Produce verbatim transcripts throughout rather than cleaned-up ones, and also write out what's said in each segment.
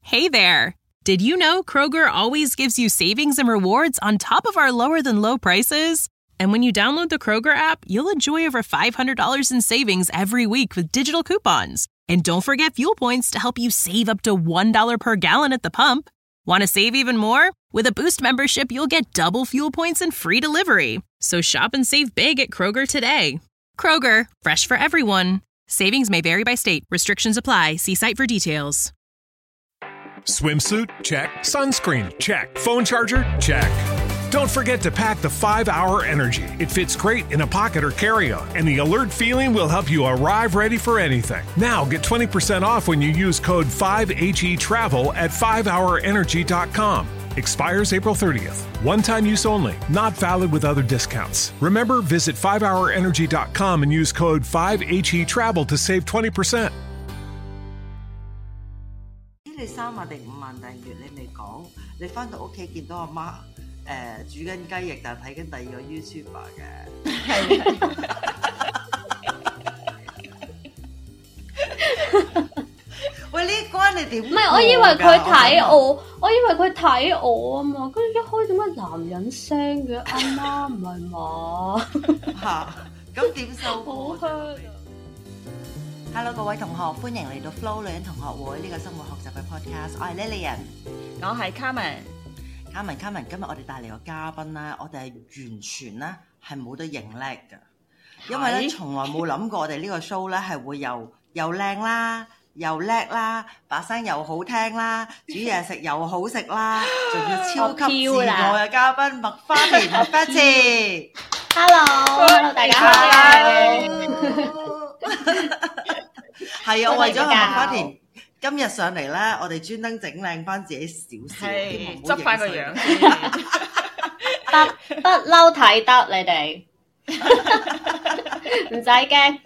Hey there! Did you know Kroger always gives you savings and rewards on top of our lower-than-low prices? And when you download the Kroger app, you'll enjoy over five hundred dollars in savings every week with digital coupons. And don't forget fuel points to help you save up to one dollar per gallon at the pump. Want to save even more? With a Boost membership, you'll get double fuel points and free delivery. So shop and save big at Kroger today. Kroger, fresh for everyone. Savings may vary by state. Restrictions apply. See site for details. Swimsuit? Check. Sunscreen? Check. Phone charger? Check. Don't forget to pack the five hour Energy. It fits great in a pocket or carry-on, and the alert feeling will help you arrive ready for anything. Now get twenty percent off when you use code five H E travel at five hour energy dot com. Expires April thirtieth. One-time use only. Not valid with other discounts. Remember, visit five hour energy dot com and use code five H E travel to save twenty percent. 你三萬定五萬訂閱你未講，你翻到屋企見到阿媽誒煮緊雞翼，但係睇緊第二個 YouTuber 嘅。喂，呢關你點？唔係， 我以為佢睇我，我以為佢睇我啊嘛，跟住一開點解男人聲嘅？阿媽唔係嘛？ 嚇，咁點收好香。 Hello 各位同學，歡迎嚟到 Flo 女人同學會呢個生活學習嘅 podcast。我係 Lillian， 我係 Carmen。 Carmen Carmen， 今日我哋帶嚟個嘉賓咧，我哋係完全咧係冇得認叻嘅，因為咧從來冇諗過我哋呢個 show 咧係會又又靚啦，又叻啦，把聲又好聽啦，煮嘢食又好食啦，仲要超級自愛嘅嘉賓麥花田 Betty。Hello，Hello 大家好。 係啊，我為咗麥花田今日上嚟咧，我哋專登整靚翻自己少少， 執翻個樣， 不不嬲睇得你哋，唔使驚。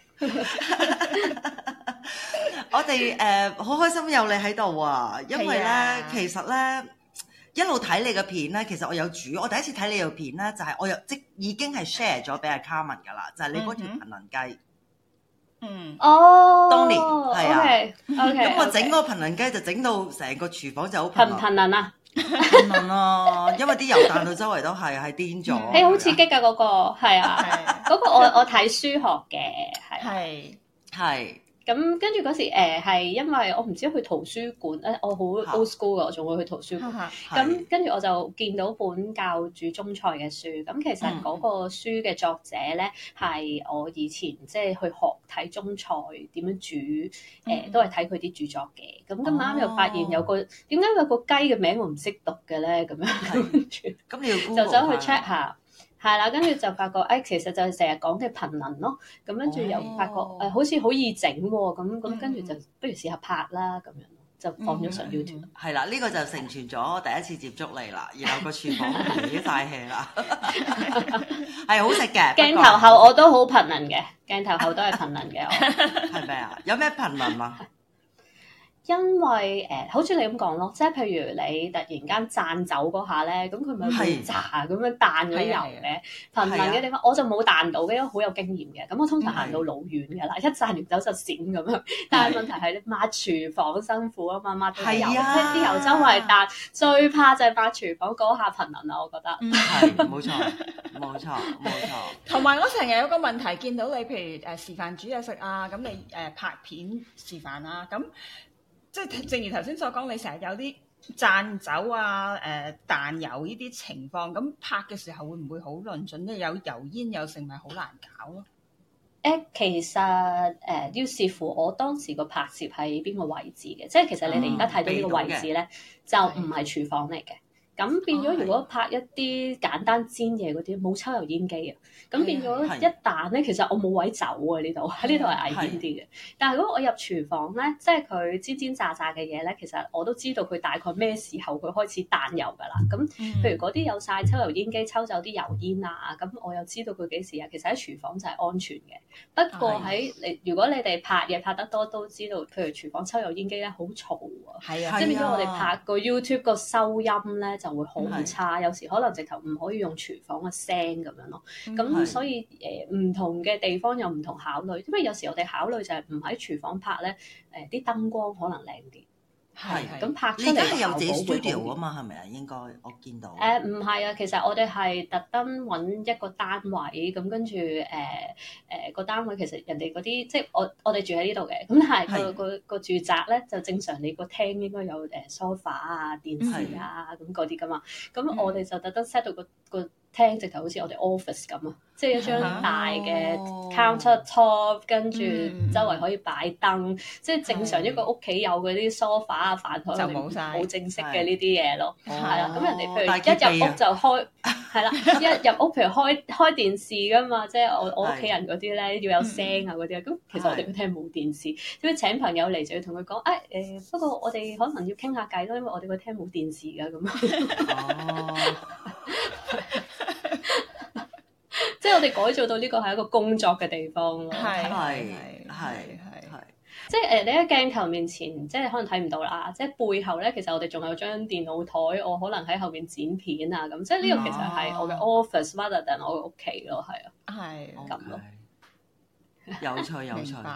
我哋誒好開心有你喺度啊，因為咧其實咧一路睇你嘅片咧，其實我有煮，我第一次睇你條片咧，就係、是、我有即已經係 share 咗俾阿 Carmen 噶啦，就係、是、你嗰條頻能雞。 嗯，哦， 當年係啊 ，OK， 咁我整嗰個頻能雞就整到成個廚房就好頻頻頻能啊， 頻能啊，因為啲油彈到周圍都係，係癲咗。 誒，好刺激㗎嗰個，係啊，嗰個我我睇書學嘅， 係係。 咁跟住嗰時誒係、呃、因為我唔知去圖書館誒，我好 old school 嘅，我仲會去圖書館。咁跟住我就見到本教煮中菜嘅書。咁其實嗰個書嘅作者咧係我以前即係去學睇中菜點樣煮誒、呃，都係睇佢啲著作嘅。咁咁啱又發現有個點解、哦、有個雞嘅名我唔識讀嘅咧？咁樣跟住咁你要就走去 check 下。係啦，跟住就發覺，誒、哎，其實就係成日講嘅頻能咯。咁跟住又發覺，誒、哦呃，好似好易整喎。咁咁跟住就不如試下拍啦，咁樣就放咗上 YouTube。 係啦、嗯，呢、這個就成全咗第一次接觸你啦。然後個廚房已經晒氣啦，係好食嘅。 鏡頭後我都好頻能嘅，鏡頭後都係頻能嘅。 係咪啊？有咩頻能啊？ 因為誒、呃，好似你咁講咯，即係譬如你突然間讚酒嗰下咧，咁佢咪會炸咁樣彈嗰啲油嘅頻能嘅地方，我就冇彈到嘅，因為好有經驗嘅。咁我通常行到老遠嘅啦，一讚完酒就閃咁樣。但係問題係你抹廚房辛苦啊嘛，抹啲油，即係啲油周圍彈，最怕就係抹廚房嗰下頻能啊！我覺得係冇錯，冇錯，冇錯。 同埋我成日有個問題，見到你譬如誒示範煮嘢食啊，咁你誒、呃、拍片示範啊，咁。即係正如頭先所講，你成日有啲讚酒啊、誒、呃、彈油呢啲情況，咁拍嘅時候會唔會好論盡咧？有油煙有成，咪好難搞咯。 誒，其實誒、呃、要視乎我當時個拍攝喺邊個位置嘅，即係其實你哋而家睇到呢個位置咧，嗯、就唔係廚房嚟嘅。咁變咗，如果拍一啲簡單煎嘢嗰啲，冇抽油煙機啊，咁變咗一彈咧，其實我冇位走啊呢度，喺呢度係危險啲嘅。但係如果我入廚房咧，即係佢煎煎炸炸嘅嘢咧，其實我都知道佢大概咩時候佢開始彈油㗎啦。咁譬如嗰啲有晒抽油煙機抽走啲油煙啊，咁我又知道佢幾時啊。其實喺廚房就係安全嘅。不過喺你如果你哋拍嘢拍得多，都知道，譬如廚房抽油煙機咧好嘈啊， 係啊， 即係變咗我哋拍個 YouTube 個收音咧。就會好差，有時可能直頭唔可以用廚房嘅聲咁樣咯。咁、嗯、所以誒唔、呃、同嘅地方有唔同考慮，因為有時我哋考慮就係唔喺廚房拍咧，誒、呃、啲燈光可能靚啲。 係咁拍出嚟你而家係有自己效果會 studio 好啲啊嘛？係咪啊？應該我見到。 誒唔係啊，其實我哋係特登揾一個單位，咁跟住誒誒個單位其實人哋嗰啲，即係我我哋住喺呢度嘅，咁但係個個個住宅咧就正常你個廳應該有誒 sofa 啊、電視啊咁嗰啲噶嘛，咁我哋就特登 set 到個個廳直頭好似我哋 office 咁啊，即係一張大嘅 counter top，跟住周圍可以擺燈，即係正常一個屋企有嗰啲 sofa 啊、飯台， 就冇晒冇正式嘅呢啲嘢咯，係啦。咁人哋譬如一入屋就開，係啦，一入屋譬如開開電視噶嘛，即係我我屋企人嗰啲咧要有聲啊嗰啲啊，咁其實我哋個廳冇電視，所以請朋友嚟就要同佢講，誒誒，不過我哋可能要傾下偈咯，因為我哋個廳冇電視噶咁。即係我哋改造到呢個係一個工作嘅地方咯， 係係係係， 即係誒你喺鏡頭面前，即係可能睇唔到啦，即係背後咧，其實我哋仲有張電腦台，我可能喺後面剪片啊咁，即係呢個其實係我嘅 office，rather than 我嘅屋企咯，係啊，係咁咯， 有趣有趣，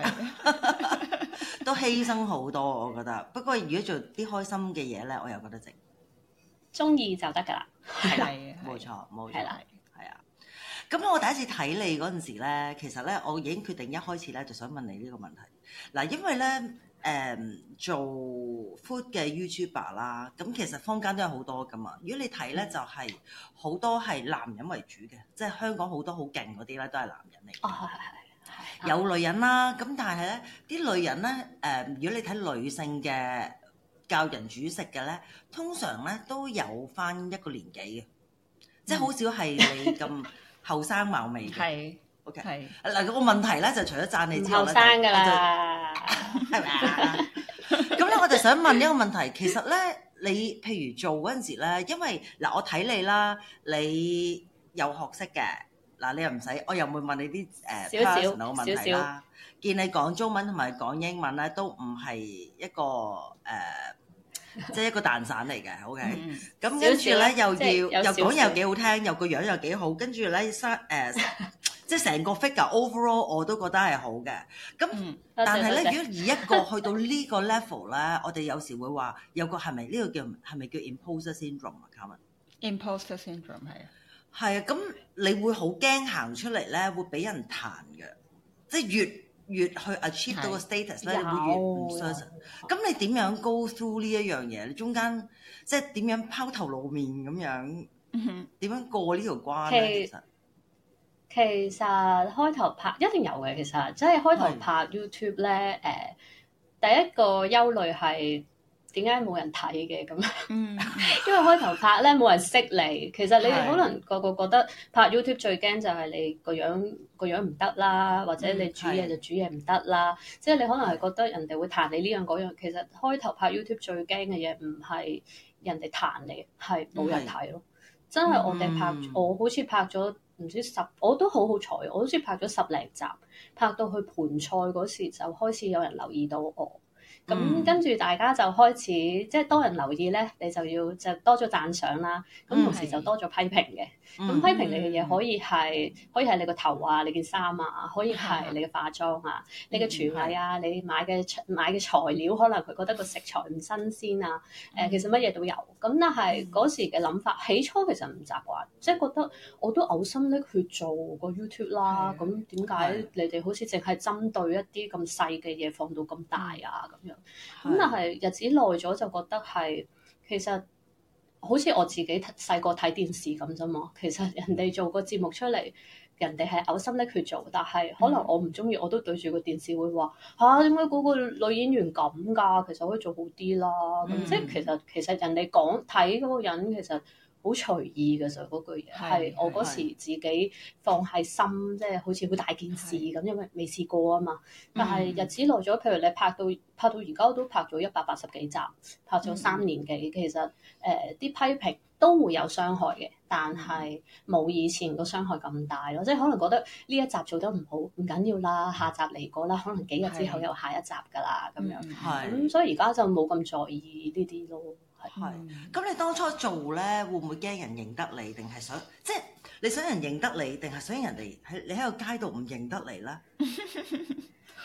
都犧牲好多，我覺得。不過如果做啲開心嘅嘢咧，我又覺得值， 中意就得噶啦， 係啦，冇錯冇錯。咁我第一次睇你嗰陣時咧，其實咧我已經決定一開始咧就想問你呢個問題。嗱，因為咧誒、嗯、做 food 嘅 YouTuber 啦，咁其實坊間都有好多噶嘛。如果你睇咧，就係、是、好多係男人為主嘅，即係香港好多好勁嗰啲咧都係男人嚟。 哦，係係係。 有女人啦，咁但係咧啲女人咧誒、呃，如果你睇女性嘅教人煮食嘅咧，通常咧都有翻一個年紀嘅，即係好少係你咁。後生貌美嘅，係 OK 係嗱個問題咧就除咗讚你之外咧， 後生㗎啦， 係咪啊？咁咧我就想問一個問題，其實咧你譬如做嗰陣時咧，因為嗱我睇你啦，你有學識嘅嗱，你又唔使，我又唔會問你啲誒 personal 嘅問題啦。見你講中文同埋講英文咧，都唔係一個誒。即係一個蛋散嚟嘅 ，OK，咁跟住咧又要又講又幾好聽，又個樣又幾好，跟住咧生誒，即係成個 figure overall 我都覺得係好嘅。咁、嗯、但係咧，如果以一個去到呢個 level 咧，我哋有時會話有個係咪呢個叫係咪叫 imposter syndrome 啊 Carmen？Imposter syndrome 係啊， 係啊，咁你會好驚行出嚟咧，會俾人彈嘅，即係越。越去 achieve 到個 status 咧，你會越唔 certain。咁你點樣 go through 呢一樣嘢？你中間即係點樣拋頭露面咁樣？點樣過呢條關咧？其實其實開頭拍一定有嘅，其實即係開頭拍 YouTube 咧，誒、呃、第一個憂慮係點解冇人睇嘅咁？嗯，因為開頭拍咧冇人識你，其實你哋可能個個覺得拍 YouTube 最驚就係你個樣個樣唔得啦，或者你煮嘢就煮嘢唔得啦，即係你可能係覺得人哋會彈你呢樣嗰樣。其實開頭拍 YouTube 最驚嘅嘢唔係人哋彈你，係冇人睇咯。真係我哋拍，嗯、我好似拍咗唔知十，我都好好彩，我好似拍咗十零集，拍到去盤菜嗰時就開始有人留意到我。咁、嗯、跟住大家就開始即係多人留意咧，你就要就多咗讚賞啦。咁、嗯、同時就多咗批評嘅。咁、嗯、批評你嘅嘢可以係可以係你個頭啊，你件衫啊，可以係你嘅化妝啊，嗯、你嘅廚藝啊，嗯、你買嘅買嘅材料，可能佢覺得個食材唔新鮮啊。誒、嗯呃，其實乜嘢都有。咁但係嗰時嘅諗法，起初其實唔習慣，即係覺得我都嘔心瀝血做個 YouTube 啦。咁點解你哋好似淨係針對一啲咁細嘅嘢放到咁大啊咁樣？咁但係日子耐咗就覺得係其實好似我自己細個睇電視咁啫嘛。其實人哋做個節目出嚟，人哋係嘔心瀝血做，但係可能我唔中意，我都對住個電視會話吓，點解嗰個女演員咁㗎？其實可以做好啲啦。咁、嗯、即係其實其實人哋講睇嗰個人其實好隨意嘅，就嗰句嘢係我嗰時自己放喺心，即係好似好大件事咁，因為未試過啊嘛。但係日子耐咗，譬如你拍到拍到而家都拍咗一百八十幾集，拍咗三年幾，其實誒啲、呃、批評都會有傷害嘅，但係冇以前個傷害咁大咯。即係可能覺得呢一集做得唔好，唔緊要啦，下集嚟過啦，可能幾日之後有下一集㗎啦，咁樣。係咁，所以而家就冇咁在意呢啲咯。 係，咁你當初做咧，會唔會驚人認得你，定係想即係你想人認得你，定係想人哋喺你喺個街度唔認得你咧？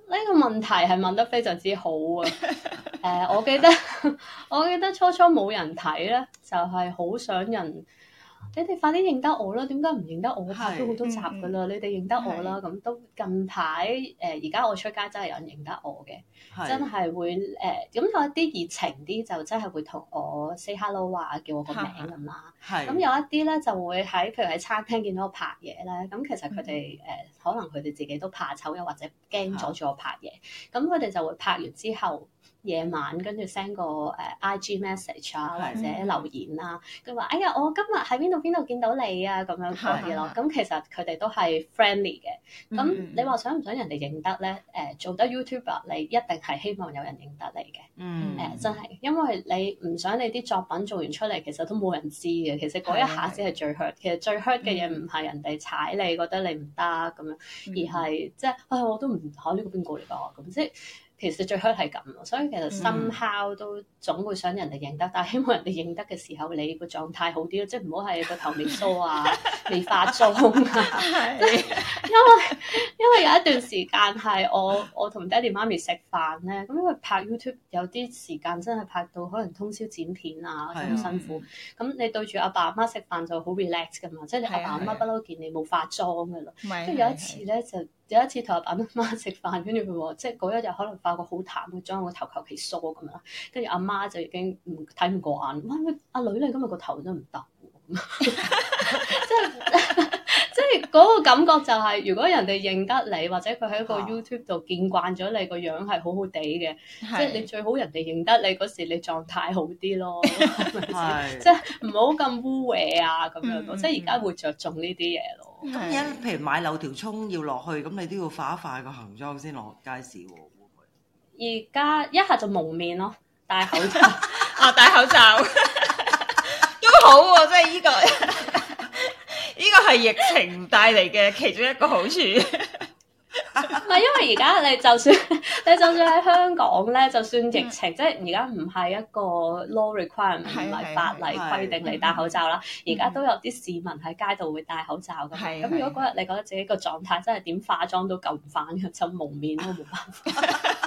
呢個問題係問得非常之好啊！誒、呃，我記得我記得初初冇人睇咧，就係、是、好想人，你哋快啲認得我啦！點解唔認得我？拍咗好多集噶啦，嗯、你哋認得我啦！咁是都近排誒，而、呃、家我出街真係有人認得我嘅，是真係會誒，咁、呃、有一啲熱情啲就真係會同我 say hello 啊，叫我個名咁啦。咁有一啲咧就會喺譬如喺餐廳見到我拍嘢咧，咁其實佢哋誒可能佢哋自己都怕醜，又或者驚阻住我拍嘢，咁佢哋就會拍完之後。夜晚跟住 send 個誒 I G message 啊，或者留言啊，佢話：哎呀，我今日喺邊度邊度見到你啊，咁樣嗰啲咯。咁其實佢哋都係 friendly 嘅。咁你話想唔想人哋認得咧？誒，做得 YouTuber 你一定係希望有人認得你嘅。嗯。誒，真係，因為你唔想你啲作品做完出嚟，其實都冇人知嘅。其實嗰一下先係最 hurt。其實最 hurt 嘅嘢唔係人哋踩你，覺得你唔得咁樣，而係即係，哎，我都唔嚇呢個邊個嚟㗎咁即係。其實最 hurt 係咁咯，所以其實 somehow 都總會想人哋認得，但係希望人哋認得嘅時候，你個狀態好啲咯，即係唔好係個頭未梳啊，未化妝啊，即係因為因為有一段時間係我我同爹哋媽咪食飯咧，咁因為拍 YouTube 有啲時間真係拍到可能通宵剪片啊，好辛苦。咁你對住阿爸阿媽食飯就好 relax 噶嘛，即係你阿爸阿媽不嬲見你冇化妝噶啦，跟住有一次咧就。有一次同阿爸阿媽食飯，跟住佢話，即係嗰一日可能化個好淡嘅妝，個頭求其梳咁樣啦。跟住阿媽就已經唔睇唔過眼，哇！阿女你今日個頭真係唔得喎，即係即係嗰個感覺就係、是，如果人哋認得你，或者佢喺個 YouTube 度見慣咗你個樣係好好地嘅，即係你最好人哋認得你嗰時，你狀態好啲咯，係咪先？即係唔好咁污穢啊咁樣咯，即係而家會着重呢啲嘢咯。 咁而家譬如買柳條葱要落去，咁你都要化一化個行裝先落街市喎，會唔會？ 而家一下就蒙面咯，戴口罩啊，戴口罩都好喎、啊，即係呢個呢個係疫情帶嚟嘅其中一個好處。 唔係，因為而家你就算你就算喺香港咧，就算疫情，嗯、即係而家唔係一個 law requirement，唔係法例規定你戴口罩啦。而家都有啲市民喺街度會戴口罩嘅。咁是如果嗰日你覺得自己個狀態真係點化妝都救唔翻嘅，就蒙面都冇辦法。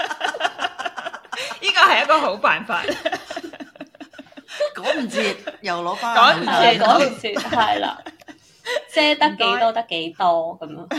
呢個係一個好辦法。 趕唔切又攞翻， 趕唔切， 趕唔切，係啦。遮得幾多得幾多咁咯，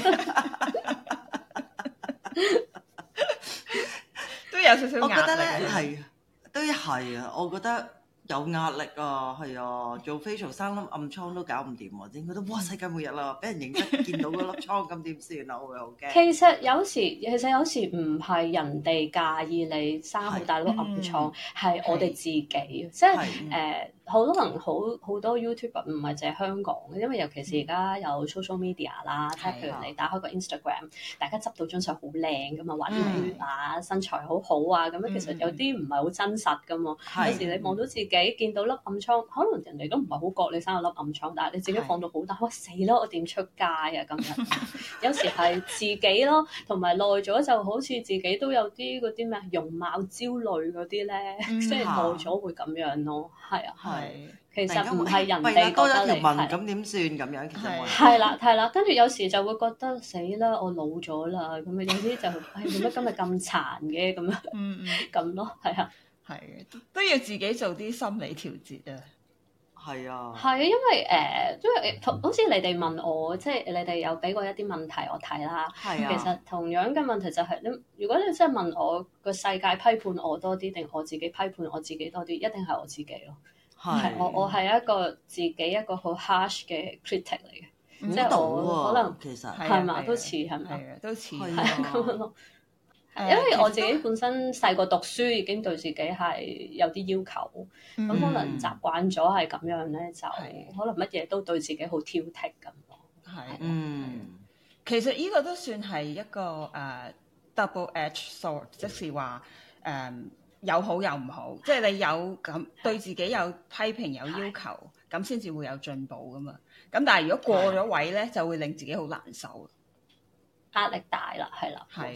都有少少壓力。 我覺得咧係，都係啊！我覺得有壓力啊，係啊，做 facial 三粒暗瘡都搞唔掂喎，點覺得哇世界末日啦！俾人認得見到嗰粒瘡咁點算啊？我會好驚。其實有時其實有時唔係人哋介意你生好大粒暗瘡，係、嗯、我哋自己，即係誒。好多人好好多 YouTuber 唔係淨係香港嘅，因為尤其是而家有 social media 啦，即係、嗯、譬如你打開個 Instagram，大家執到張相好靚噶嘛，畫啲圓啊，身材好好啊，咁樣其實有啲唔係好真實噶嘛。嗯、有時你望到自己見到粒暗瘡，可能人哋都唔係好覺你生咗粒暗瘡，但係你自己放到好大，哇死啦！我點出街啊咁樣？有時係自己咯，同埋耐咗就好似自己都有啲嗰啲咩容貌焦慮嗰啲咧，即係耐咗會咁樣咯，係啊。係，其實唔係人哋覺得你係咁點算咁樣，其實係啦係啦，跟住有時就會覺得死啦，我老咗啦，咁啊有啲就係點解今日咁殘嘅咁樣，嗯嗯咁咯，係啊， 係都要自己做啲心理調節啊， 係啊， 係啊，因為誒，因為好似你哋問我，即係你哋有俾過一啲問題我睇啦，係啊，其實同樣嘅問題就係你，如果你真係問我個世界批判我多啲，定我自己批判我自己多啲，一定係我自己咯。係我我係一個自己一個好 harsh 嘅 critic 嚟嘅，即係我可能其實係嘛都似係咪？ 都似係咁樣咯。因為我自己本身細個讀書已經對自己係有啲要求，咁可能習慣咗係咁樣咧，就可能乜嘢都對自己好挑剔咁咯。 係嗯，其實呢個都算係一個誒 double edge sword，即是話誒。有好有唔好，即係你有咁對自己有批評有要求，咁先至會有進步噶嘛。咁但係如果過咗位咧，就會令自己好難受， 壓力大啦，係啦， 係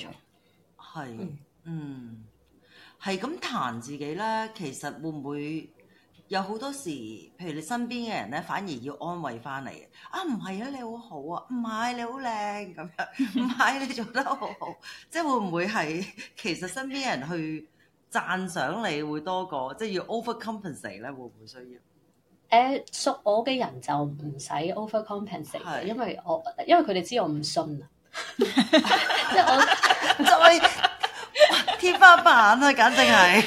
係嗯係咁彈自己咧，其實會唔會有好多時，譬如你身邊嘅人咧，反而要安慰翻你啊，唔係啊，你好好啊，唔係你好靚咁樣，唔係你做得好好，即係會唔會係其實身邊嘅人去讚賞你會多過即係要 overcompensate 咧？會唔會需要？ 誒熟我嘅人就唔使 overcompensate 嘅，因為我因為佢哋知我唔信啊，即係我再天花板啊，簡直係。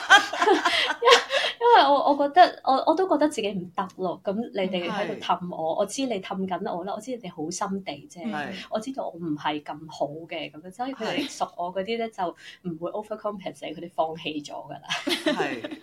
因為我我覺得我我都覺得自己唔得咯，咁你哋喺度氹我，我知你氹緊我啦，我知你哋好心地啫，我知道我唔係咁好嘅咁樣，所以佢哋熟我嗰啲咧就唔會 overcompensate，佢哋放棄咗噶啦。係。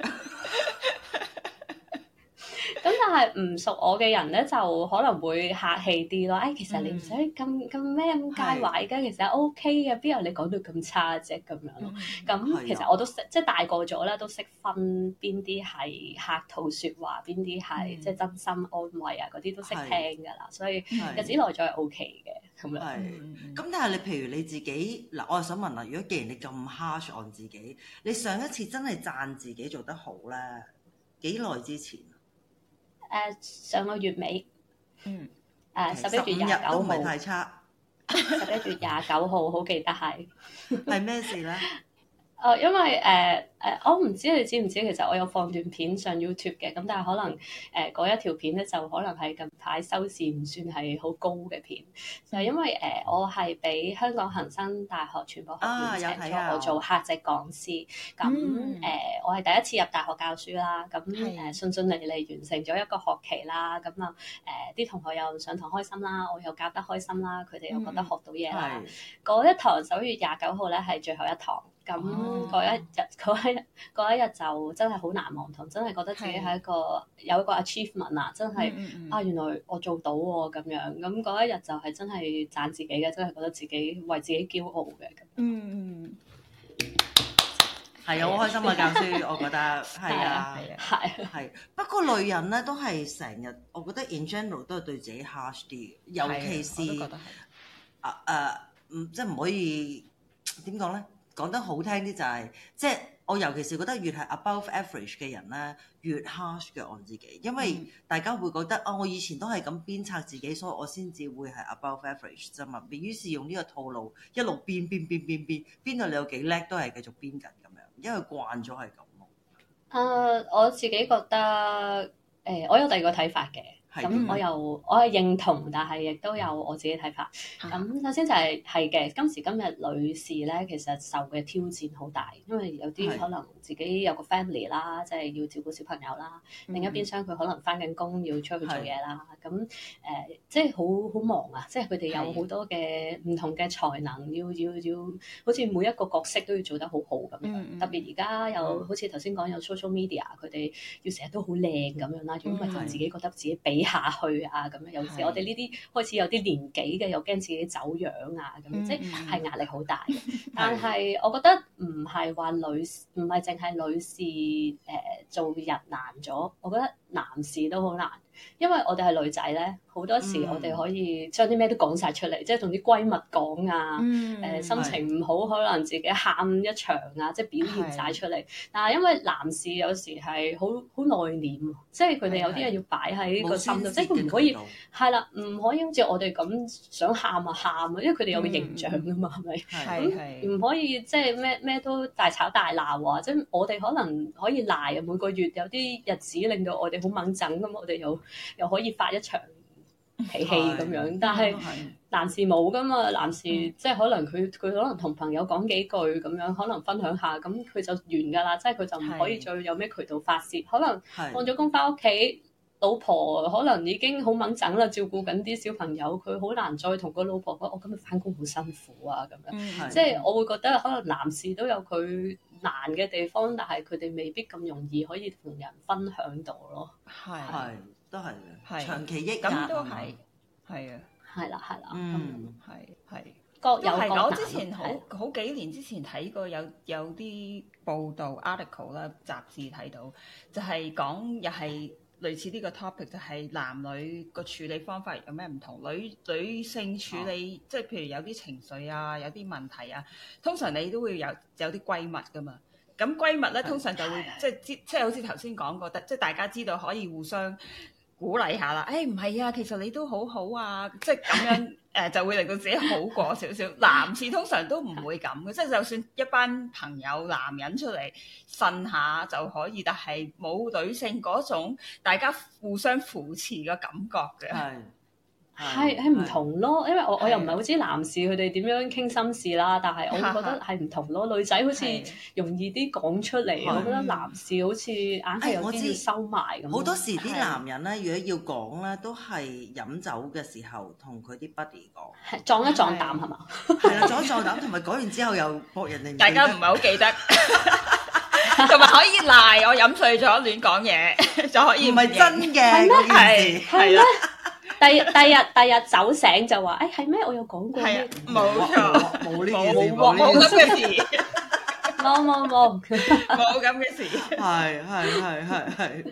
咁但係唔熟我嘅人咧，就可能會客氣啲咯。誒、哎，其實你唔使咁咁咩咁介懷嘅，其實 O K 嘅，邊有你講到咁差啫咁樣咯。咁、嗯、其實我都識，即係大個咗咧，都識分邊啲係客套説話，邊啲係即係真心安慰啊，嗰啲都識聽㗎啦。所以日子耐咗係 O K 嘅咁樣。係。 咁但係你譬如你自己嗱，我又想問啦，如果既然你咁 harsh on 自己，你上一次真係讚自己做得好咧，幾耐之前？ 誒、uh, 上個月尾，嗯，誒十一月廿九號， 都唔係太差。 十一月廿九號，好記得係。 係咩事咧？ 誒，uh, 因為誒誒，uh, uh, 我唔知你知唔知，其實我有放段片上 YouTube 嘅，咁但係可能誒嗰、uh, 一條片咧，就可能係近排收視唔算係好高嘅片，就係、因為誒、uh, 我係俾香港恒生大學傳播學院請咗我做客席講師，咁誒、嗯 uh, 我係第一次入大學教書啦，咁誒順順利利完成咗一個學期啦，咁啊誒啲同學又上堂開心啦，我又教得開心啦，佢哋又覺得學到嘢啦，嗰、嗯、一堂十一月廿九號咧係最後一堂。咁嗰一日嗰一日嗰一日就真係好難忘，同真係覺得自己係一個有一個 achievement 啊！真係、嗯嗯、啊，原來我做到喎咁樣。咁嗰一日就係真係讚自己嘅，真係覺得自己為自己驕傲嘅。嗯嗯， 係啊，好開心啊！教書，我覺得係啊， 係係。不過女人咧都係成日，我覺得 in general 都係對自己 harsh 啲，尤其是啊誒，唔即係唔可以點講咧？講得好聽啲就係、是，即係我尤其是覺得越係 above average 嘅人咧，越 harsh 嘅我自己，因為大家會覺得啊、哦，我以前都係咁鞭策自己，所以我先至會係 above average 啫嘛。於是用呢個套路一路鞭鞭鞭鞭鞭，鞭到你有幾叻都係繼續鞭緊咁樣，因為慣咗係咁咯。 誒，我自己覺得誒、呃，我有第二個睇法嘅。咁我又我係認同，但係亦都有我自己睇法。咁首先就係係嘅，今時今日女士咧，其實受嘅挑戰好大，因為有啲可能自己有個 family 啦，即係要照顧小朋友啦；嗯、另一邊廂佢可能返緊工要出去做嘢啦。咁誒、呃，即係好好忙啊！即係佢哋有好多嘅唔同嘅才能，要要要，好似每一個角色都要做得好好咁樣。嗯、特別而家有、嗯、好似頭先講有 social media，佢哋要成日都好靚咁樣啦。如果唔係就自己覺得自己比下去啊咁樣，有時我哋呢啲開始有啲年紀嘅，又驚自己走樣啊咁樣，嗯、即係壓力好大嘅。但係我覺得唔係話女士，唔係淨係女士誒、呃、做人難咗，我覺得男士都好難，因為我哋係女仔咧，好多時我哋可以將啲咩都講晒出嚟，即係同啲閨蜜講啊，誒、嗯呃、心情唔好，可能自己喊一場啊，即係表現晒出嚟。是但係因為男士有時係好好內斂，即係佢哋有啲嘢要擺喺個心度，即係佢唔可以係啦，唔可以好似我哋咁想喊啊喊啊，因為佢哋有個形象㗎嘛，係咪？係咁唔可以即係咩咩都大吵大鬧啊！即係我哋可能可以賴啊，每個月有啲日子令到我哋好掹憎咁，我哋又又可以發一場脾氣咁樣，但係男士冇噶嘛，男士、嗯、即係可能佢佢可能同朋友講幾句咁樣，可能分享下，咁佢就完噶啦，即係佢就唔可以再有咩渠道發泄。可能放咗工翻屋企，老婆可能已經好掹整啦，照顧緊啲小朋友，佢好難再同個老婆講我今日翻工好辛苦啊咁樣。嗯、即係我會覺得可能男士都有佢難嘅地方，但係佢哋未必咁容易可以同人分享到咯。 係係。都係嘅， 係長期抑壓都係，係啊， 係啦，係啦， 嗯， 係係各有各難。 我之前好好幾年之前睇過有有啲報道 article 啦，雜誌睇到，就係講又係類似呢個 topic，就係男女個處理方法有咩唔同？女女性處理，哦、即係譬如有啲情緒啊，有啲問題啊，通常你都會有有啲閨蜜㗎嘛。 咁閨蜜咧通常就會即係知，即係好似頭先講過，即係大家知道可以互相鼓勵下啦。誒唔係啊，其實你都好好啊，即係咁樣誒、呃、就會令到自己好過少少。男士通常都唔會咁嘅，即係就算一班朋友男人出嚟呻下就可以，但係冇女性嗰種大家互相扶持嘅感覺嘅。 係。 係係唔同咯，因為我我又唔係好知男士佢哋點樣傾心事啦，但係我會覺得係唔同咯。女仔好似容易啲講出嚟，我覺得男士好似硬係有啲要收埋咁。 好多時啲男人咧，如果要講咧，都係飲酒嘅時候同佢啲 buddy 講， 係撞一撞膽係嘛？ 係啦，撞一撞膽，同埋講完之後又博人哋。 大家唔係好記得，同埋可以賴我飲醉咗亂講嘢就可以。唔係真嘅嗰件事，係啦。 第第日第日走醒就話，誒係咩？我有講過咩？ 冇錯， 冇呢件事， 冇冇咁嘅事， 冇冇冇冇咁嘅事， 係係係係係。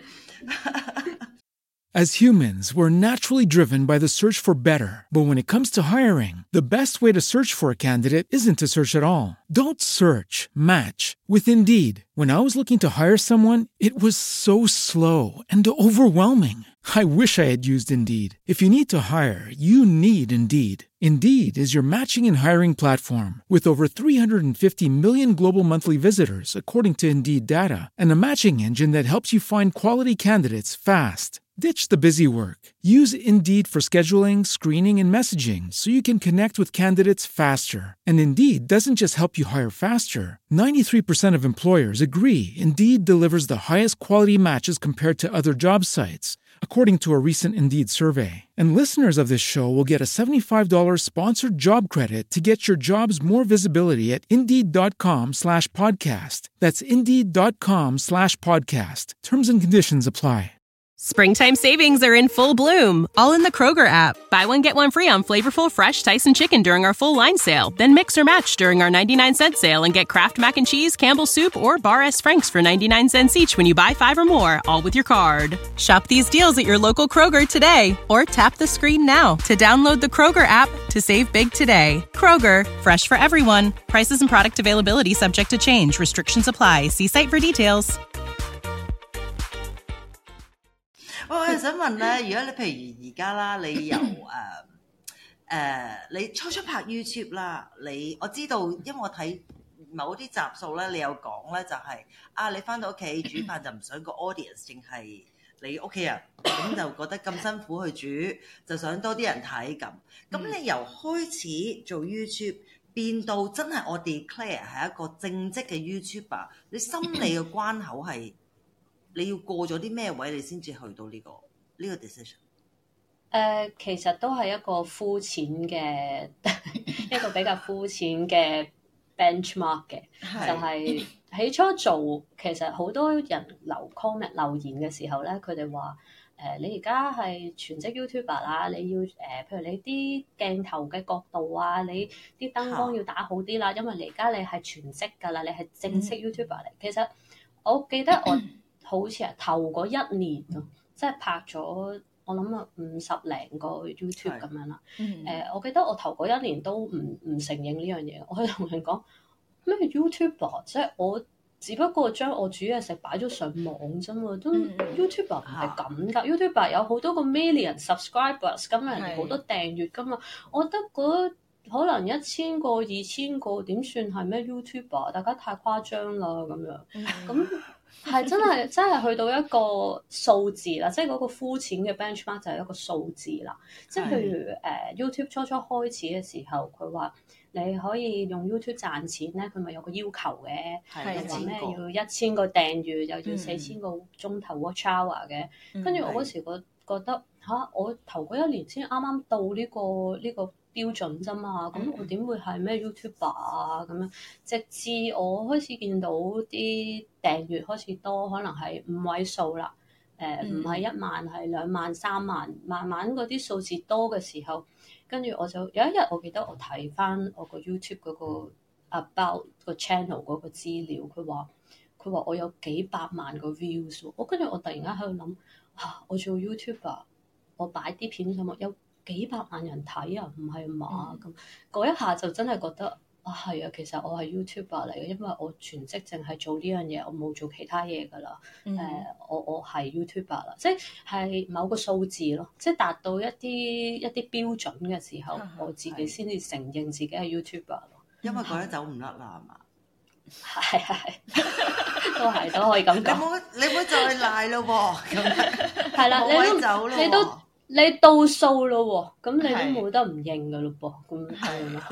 As humans, we're naturally driven by the search for better. But when it comes to hiring, the best way to search for a candidate isn't to search at all. Don't search, match with Indeed. When I was looking to hire someone, it was so slow and overwhelming. I wish I had used Indeed. If you need to hire, you need Indeed. Indeed is your matching and hiring platform with over three hundred fifty million global monthly visitors, according to Indeed data, and a matching engine that helps you find quality candidates fast. Ditch the busy work. Use Indeed for scheduling, screening, and messaging so you can connect with candidates faster. And Indeed doesn't just help you hire faster. ninety-three percent of employers agree Indeed delivers the highest quality matches compared to other job sites, according to a recent Indeed survey. And listeners of this show will get a seventy-five dollars sponsored job credit to get your jobs more visibility at Indeed.com slash podcast. That's Indeed.com slash podcast. Terms and conditions apply. Springtime savings are in full bloom, all in the Kroger app. Buy one, get one free on flavorful fresh Tyson chicken during our full line sale. Then mix or match during our ninety-nine cent sale and get Kraft Mac and Cheese, Campbell's Soup, or Bar S. Frank's for ninety-nine cents each when you buy five or more, all with your card. Shop these deals at your local Kroger today, or tap the screen now to download the Kroger app to save big today. Kroger, fresh for everyone. Prices and product availability subject to change. Restrictions apply. See site for details. 我係想問咧，如果你譬如而家啦，你由誒誒、呃呃、你初初拍 YouTube 啦，你我知道，因為我睇某啲集數咧，你有講咧就係、是、啊，你翻到屋企煮飯就唔想個 audience 淨係你屋企人，咁就覺得咁辛苦去煮，就想多啲人睇咁。咁你由開始做 YouTube 變到真係我 declare 係一個正職嘅 YouTuber， 你心理嘅關口係？你要過咗啲咩位，你先至去到呢、這個呢、這個 decision？ 誒、 呃，其實都係一個膚淺嘅一個比較膚淺嘅 benchmark 嘅，就係、是、起初做其實好多人留 comment 留言嘅時候咧，佢哋話誒你而家係全職 YouTuber 啦，你要誒、呃、譬如你啲鏡頭嘅角度啊，你啲燈光要打好啲啦，因為你而家你係全職㗎啦，你係正式 YouTuber 嚟。其實我記得我。好似係頭嗰一年咯，即係拍咗我諗啊五十零個 YouTube 咁樣啦。誒、嗯呃，我記得我頭嗰一年都唔唔承認呢樣嘢，我係同人講咩 YouTuber， 即係我只不過將我煮嘢食擺咗上網啫嘛，都、嗯、YouTuber 唔係咁㗎。YouTuber 有好多個 million subscribers， 咁人哋好多訂閱㗎嘛。我覺得嗰可能一千個、二千個點算係咩 YouTuber？ 大家太誇張啦咁樣。咁、嗯係真係真係去到一個數字啦，即係嗰個膚淺嘅 benchmark 就係一個數字啦。即係譬如誒、uh, YouTube 初初開始嘅時候，佢話你可以用 YouTube 賺錢咧，佢咪有個要求嘅，係話咩要一千個訂閱，又要四千個鐘頭 watch hour 嘅。跟住、嗯、我嗰時覺覺得吓、啊，我頭嗰一年先啱啱到呢、呢個呢、呢個標準啫嘛，咁我點會係咩 YouTuber 啊咁樣？直至我開始見到啲訂閱開始多，可能係五位數啦，誒唔係一萬係兩萬三萬，慢慢嗰啲數字多嘅時候，跟住我就有一日我記得我睇翻我個 YouTube 嗰個 about 個 channel 嗰個資料，佢話佢話我有幾百萬個 views， 我跟住我突然間喺度諗嚇，我做 YouTuber， 我擺啲片上網有幾百萬人睇啊，唔係嘛咁，嗰、嗯、一下就真係覺得啊係啊，其實我係 YouTuber 嚟嘅，因為我全職淨係做呢樣嘢，我冇做其他嘢㗎啦。誒、嗯呃，我我係 YouTuber 啦，即係某個數字咯，即係達到一啲一啲標準嘅時候，嗯、我自己先至承認自己係 YouTuber 咯。 因為覺得走唔甩啦，係嘛？ 係係，都係都可以咁講。 你冇你冇再賴咯喎，咁係啦，你都你都你到數咯喎，咁你都冇得唔認㗎咯噃，咁係咯。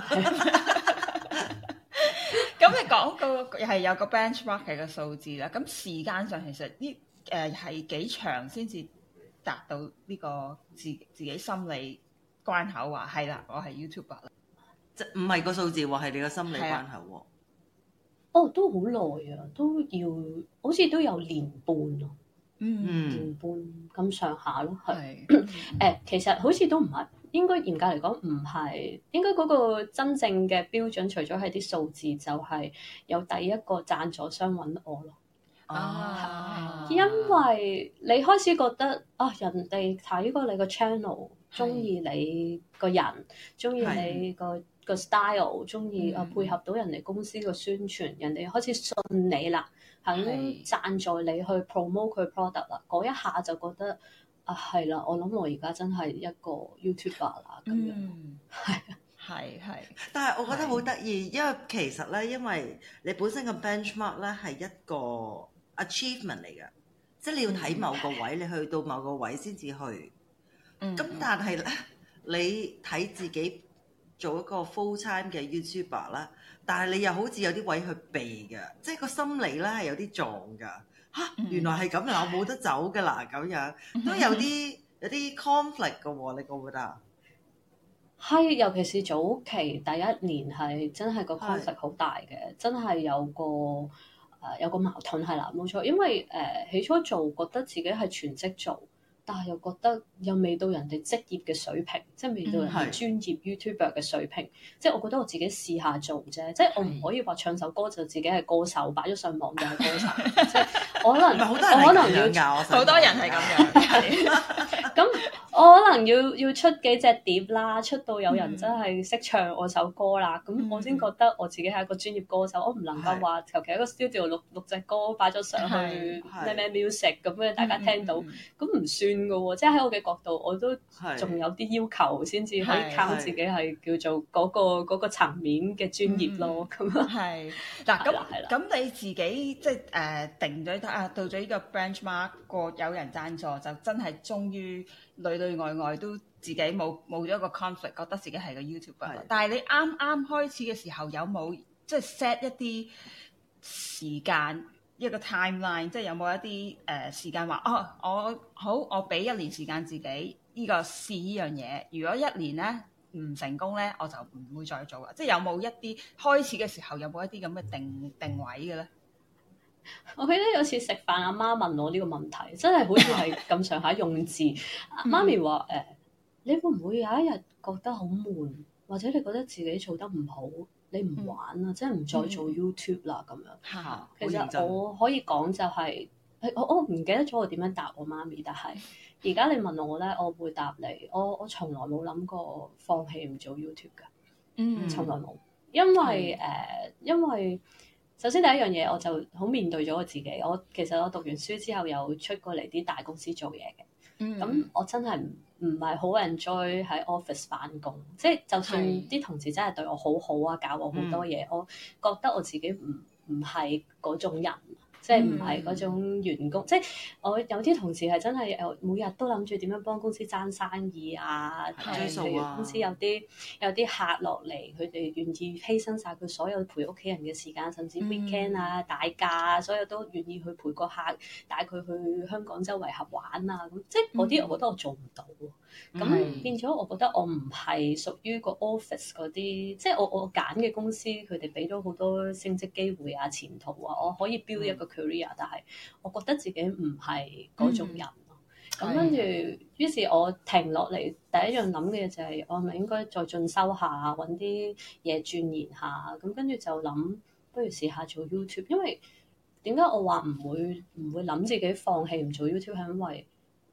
咁你講個係有個 benchmark 嘅數字啦，咁時間上其實呢誒係幾長先至達到呢個自自己心理關口話係啦，我係 YouTuber 啦， 即唔係個數字喎，係你個心理關口喎。 哦，都好耐啊，都要好似都有年半咯， 嗯， 年半咁上下咯，係誒，其實好似都唔係。應該嚴格嚟講唔係，應該嗰個真正嘅標準，除咗係啲數字，就係有第一個贊助商揾我咯。 啊， 因為你開始覺得啊，人哋睇過你個 channel，中意你個人，中意你個個 style，中意啊配合到人哋公司個宣傳，人哋開始信你啦，肯贊助你去 promote 佢 product 啦，嗰一下就覺得。啊，係啦！我諗我而家真係一個 YouTuber 啦，咁樣係係係。 但係我覺得好得意，因為其實咧，因為你本身個 benchmark 咧係一個 achievement 嚟嘅，即係你要睇某個位，你去到某個位先至去。咁、嗯、但係咧，你睇自己做一個 full time 嘅 YouTuber 啦，但係你又好似有啲位去避嘅，即係個心理咧係有啲撞㗎。嚇、啊！原來係咁樣，我冇得走㗎啦，咁樣都有啲有啲 conflict 嘅喎，你覺唔覺得？ 係，尤其是早期第一年係真係個 conflict 好大嘅，真係有個誒、呃、有個矛盾係啦，冇錯，因為誒、呃、起初做覺得自己係全職做。但係又覺得又未到人哋職業嘅水平，即係未到人哋專業 YouTuber 嘅水平。嗯、即係我覺得我自己試下做啫，即係我唔可以話唱首歌就自己係歌手，擺咗上網就係歌手。即係我可能我可能要好多人係咁樣。 咁我可能要要出幾隻碟啦，出到有人真係識唱我首歌啦，咁、嗯、我先覺得我自己係一個專業歌手。我唔能夠話求其一個 studio 錄錄隻歌擺咗上去咩咩 music 咁樣大家聽到，咁唔、嗯、算。即係喺我嘅角度，我都仲有啲要求先至可以靠自己係叫做嗰、嗰個嗰、嗰個層面嘅專業咯。咁樣係嗱，咁咁你自己即係誒定咗啊，到咗呢個 benchmark 個有人贊助，就真係終於裏裏外外都自己冇冇咗個 conflict，覺得自己係個 YouTuber。但係你啱啱開始嘅時候，有冇即係 set 一啲時間？一個 timeline， 即係有冇一啲誒、呃、時間話哦，我好，我俾一年時間自己呢、這個試呢樣嘢。如果一年咧唔成功咧，我就唔會再做啦。即係有冇一啲開始嘅時候有冇一啲咁嘅定定位嘅咧？ 我記得有次食飯，阿媽問我呢個問題，真係好似係咁上下用字。媽咪話誒、呃，你會唔會有一日覺得好悶，或者你覺得自己做得唔好？你唔玩啦，嗯、即係唔再做 YouTube 啦咁、嗯、樣。 嗯、 其實我可以講就係、是，我我唔記得咗我點樣答我媽咪，但係而家你問我咧，我會答你，我我從來冇諗過放棄唔做 YouTube 㗎，嗯，從來冇，因為誒、嗯呃，因為首先第一樣嘢我就好面對咗我自己，我其實我讀完書之後有出過嚟啲大公司做嘢嘅。咁、嗯、我真係唔唔係好 enjoy 喺 office 返工，即係就算啲同事真係對我好好啊，教我好多嘢，嗯、我覺得我自己唔唔係嗰種人。即係唔係嗰種員工，嗯、即係我有啲同事係真係誒，每日都諗住點樣幫公司爭生意啊， 追數啊， 譬如公司有啲有啲客落嚟，佢哋願意犧牲晒佢所有陪屋企人嘅時間，甚至 weekend 啊、嗯、大假啊，所有都願意去陪個客，帶佢去香港周圍合玩啊，咁即係嗰啲，我覺得我做唔到。咁、嗯、變咗，我覺得我唔係屬於個 office 嗰啲，即係我我揀嘅公司，佢哋俾咗好多升職機會啊、前途啊，我可以 build 一個 career，、嗯、但係我覺得自己唔係嗰種人咯。咁跟住，於是我停落嚟，第一樣諗嘅就係、是，我係咪應該再進修下，揾啲嘢鑽研下？咁跟住就諗，不如試下做 YouTube。因為點解我話唔會唔會諗自己放棄唔做 YouTube，係因為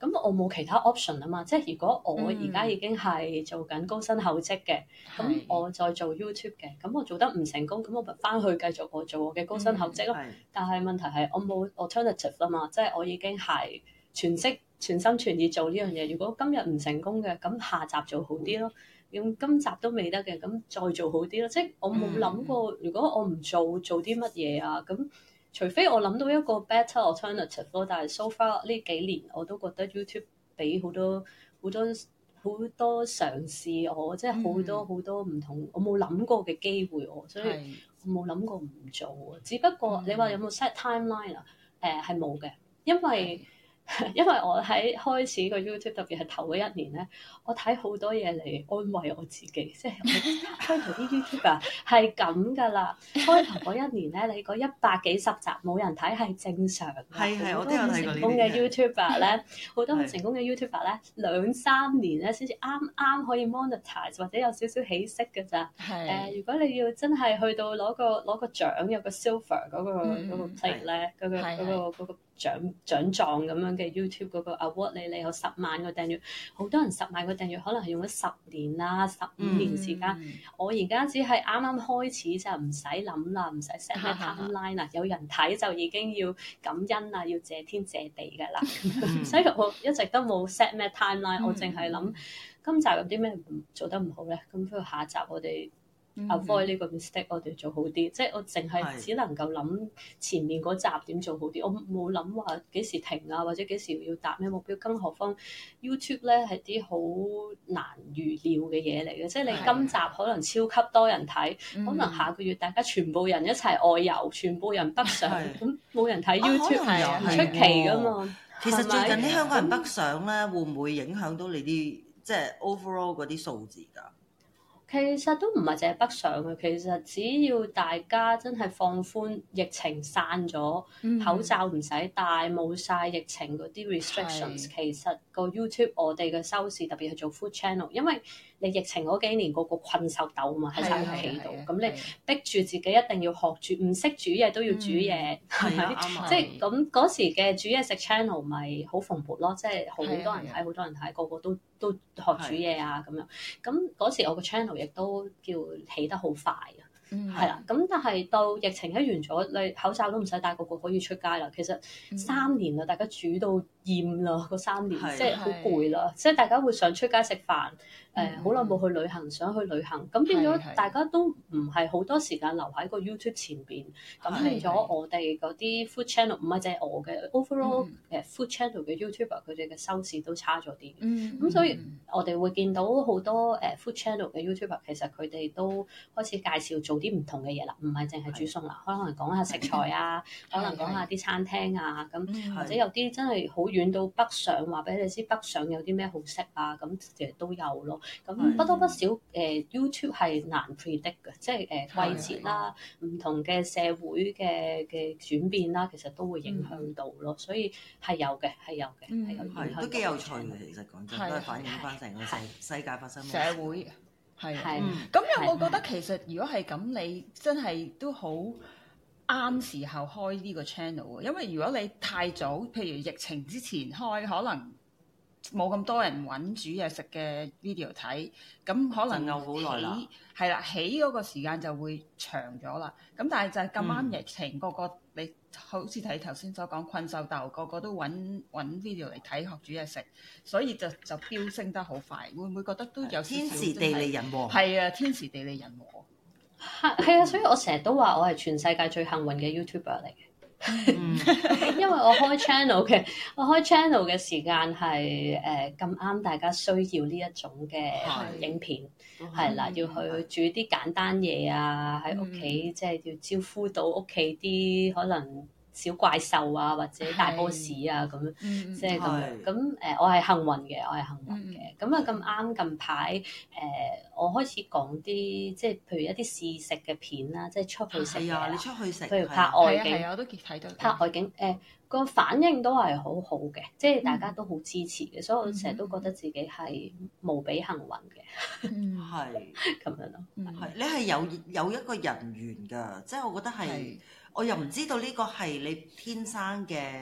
咁我冇其他 option 啊嘛。即係如果我而家已經係做緊高薪厚職嘅，咁、嗯、我再做 YouTube 嘅，咁我做得唔成功，咁我咪翻去繼續我做我嘅高薪厚職咯。嗯、但係問題係我冇 alternative 啦嘛，即係我已經係全職全心全意做呢樣嘢。如果今日唔成功嘅，咁下集做好啲咯。咁今集都未得嘅，咁再做好啲咯。即係我冇諗過，如果我唔做，做啲乜嘢啊？咁除非我諗到一個 better alternative 咯。但係 so far 呢幾年我都覺得 YouTube 俾好多好多好多嘗試我，即係好多好多唔同我冇諗過嘅機會我，所以我冇諗過唔做啊。只不過你話有冇 set timeline 啊？誒係冇嘅，因為。因為我喺開始個 YouTube 特別係頭嗰一年咧，我睇好多嘢嚟安慰我自己，即係開頭啲 YouTuber 係咁噶啦。開頭嗰一年咧，你嗰一百幾十集冇人睇係正常嘅。係係，我都有睇過呢啲。成功嘅 YouTuber 咧，好多成功嘅 YouTuber 咧，兩三年咧先至啱啱可以 monetize 或者有少少起色嘅咋。係誒、呃，如果你要真係去到攞個攞個獎，有個 silver 嗰、嗰個嗰、嗰個 plate 咧，嗰、嗰個嗰、嗰個嗰個獎獎狀咁樣嘅 YouTube 嗰個 award 你你有十萬個訂閱，好多人十萬個訂閱可能係用咗十年啦、十五年時間。嗯、我而家只係啱啱開始就唔使諗啦，唔使 set 咩 timeline 啦，有人睇就已經要感恩啦，要謝天謝地㗎啦。嗯、所以我一直都冇 set 咩 timeline，、嗯、我淨係諗今集有啲咩做得唔好咧，咁不如下集我哋avoid 呢個 mistake， 我哋做好啲。即係我淨係只能夠諗前面嗰集點做好啲，我冇諗話幾時停啊，或者幾時要達咩目標。更何況 YouTube 咧係啲好難預料嘅嘢嚟嘅，即係你今集可能超級多人睇，的可能下個月大家全部人一齊外遊，全部人北上，咁冇的人睇 YouTube 係唔出奇噶嘛。 其實最近啲香港人北上咧，會唔會影響到你啲即係 overall 嗰啲數字㗎？ 其實都唔係淨係北上嘅，其實只要大家真係放寬，疫情散咗，嗯、口罩唔使戴，冇晒疫情嗰啲 restrictions，是其實個 YouTube 我哋嘅收視特別係做 food channel，因為你疫情嗰幾年個個困獸鬥嘛喺晒屋企度，咁你逼住自己一定要學煮，唔識煮嘢都要煮嘢，係咪？即係咁嗰時嘅煮嘢食 channel 咪好蓬勃咯，即係好多人睇，好多人睇，個個都都學煮嘢啊咁樣。咁嗰時我個 channel 亦都叫起得好快啊。係啦，咁、嗯、但係到疫情一完咗，你口罩都唔使戴，個個可以出街啦。其實三年啦，大家煮到厭啦，嗰三年即係好攰啦，即係大家會想出街食飯，誒好耐冇去旅行，想去旅行，咁變咗大家都唔係好多時間留喺個 YouTube 前邊，咁變咗我哋嗰啲 food channel 唔係淨係我嘅 overall 誒 food channel 嘅 YouTuber 佢哋嘅收視都差咗啲，咁、嗯嗯、所以我哋會見到好多誒 food channel 嘅 YouTuber 其實佢哋都開始介紹做啲唔同嘅嘢啦，唔係淨係煮餸啦，可能講下食材啊，可能講下啲餐廳啊，咁或者有啲真係好遠到北上，話俾你知北上有啲咩好食啊，咁其實都有咯。咁不多不少誒、呃、YouTube 係難 predict 嘅，即係誒、呃、季節啦，唔同嘅社會嘅嘅轉變啦，其實都會影響到咯。所以係有嘅，係有嘅，係有影響。都幾有趣嘅，其實講真，都係反映翻成個世世界發生嘅社會。係，咁有冇覺得其實如果係咁，你真係都好啱時候開呢個 channel 啊？因為如果你太早，譬如疫情之前開，可能冇咁多人揾煮嘢食嘅 video 睇，咁可能又好耐啦。係啦，起嗰個時間就會長咗啦。咁但係就係咁啱疫情，嗯、個個你好似睇頭先所講困獸鬥，個個都揾揾 video 嚟睇學煮嘢食，所以就就飆升得好快。會唔會覺得都有少少天時地利人和？係啊，天時地利人和。係係啊，所以我成日都話我係全世界最幸運嘅 YouTuber 嚟嘅。嗯、因為我開 channel 嘅，我開 channel 嘅時間係誒咁啱大家需要呢一種嘅影片，係啦，要去煮啲簡單嘢啊，喺屋企即係要招呼到屋企啲可能小怪獸啊，或者大 boss 啊咁樣，即係咁樣。咁誒，我係幸運嘅，我係幸運嘅。咁啊咁啱近排誒，我開始講啲即係譬如一啲試食嘅片啦，即係出去食嘢。你出去食，譬如拍外景，係啊，我都睇到。拍外景誒個反應都係好好嘅，即係大家都好支持嘅，所以我成日都覺得自己係無比幸運嘅。嗯，係咁樣咯。係你係有有一個人緣㗎，即係我覺得係。我又唔知道呢個係你天生嘅